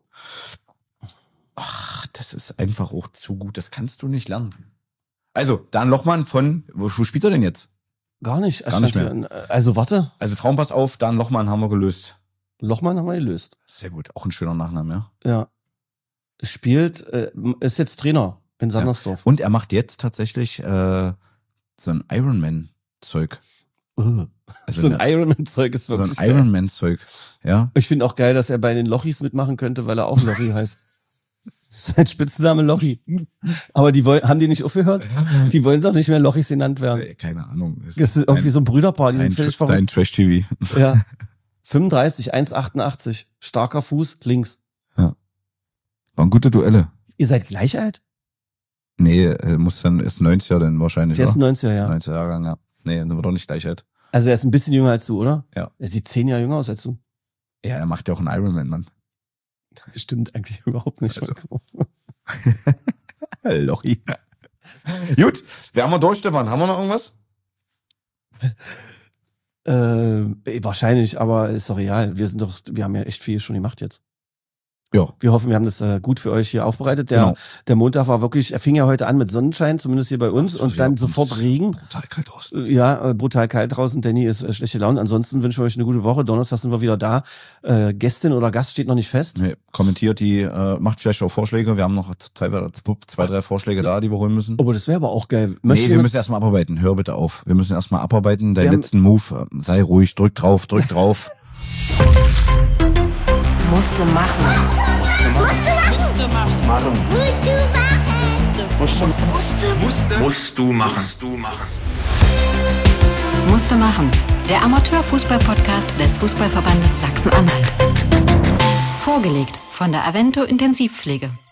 Ach, das ist einfach auch zu gut, das kannst du nicht lernen. Also, Dan Lochmann wo spielt er denn jetzt? Gar nicht. Gar nicht mehr. Also warte. Also Traumpass auf, Dan Lochmann haben wir gelöst. Lochmann haben wir gelöst. Sehr gut, auch ein schöner Nachname, ja. Ja. Spielt, ist jetzt Trainer in Sandersdorf. Ja. Und er macht jetzt tatsächlich so ein Ironman-Zeug. Also so ein Ironman-Zeug ist wirklich so ein Ironman-Zeug, ja. Ich finde auch geil, dass er bei den Lochis mitmachen könnte, weil er auch Lochi heißt. Sein Spitzname Lochi. Aber haben die nicht aufgehört? Die wollen doch nicht mehr Lochis genannt werden. Keine Ahnung. Das ist irgendwie so ein Brüderpaar, die sind völlig verrückt. Dein Trash-TV. Ja. 35, 1,88. Starker Fuß, links. Ja. Waren gute Duelle. Ihr seid gleich alt? Nee, ist 90er dann wahrscheinlich. Der ist 90er, ja. 90er Jahrgang, ja. Nee, dann wird doch nicht gleich alt. Also er ist ein bisschen jünger als du, oder? Ja. Er sieht 10 Jahre jünger aus als du. Ja, er macht ja auch einen Ironman, Mann. Stimmt eigentlich überhaupt nicht. Also. Lochi. Gut, wir haben durch, Stefan. Haben wir noch irgendwas? Wahrscheinlich, aber ist doch real. Wir haben ja echt viel schon gemacht jetzt. Ja. Wir hoffen, wir haben das gut für euch hier aufbereitet. Genau. Der Montag war wirklich, er fing ja heute an mit Sonnenschein, zumindest hier bei uns, und dann sofort Regen. Brutal kalt draußen. Ja, brutal kalt draußen. Danny ist schlechte Laune. Ansonsten wünschen wir euch eine gute Woche. Donnerstag sind wir wieder da. Gästin oder Gast steht noch nicht fest. Nee, kommentiert macht vielleicht auch Vorschläge. Wir haben noch 2, 3 Vorschläge da, die wir holen müssen. Oh, das wäre aber auch geil. Wir müssen erstmal abarbeiten. Hör bitte auf. Wir müssen erstmal abarbeiten. Deinen letzten Move, sei ruhig, drück drauf. Musste machen. Musst du machen. Musste machen. Der Amateurfußball-Podcast des Fußballverbandes Sachsen-Anhalt. Vorgelegt von der Avento Intensivpflege.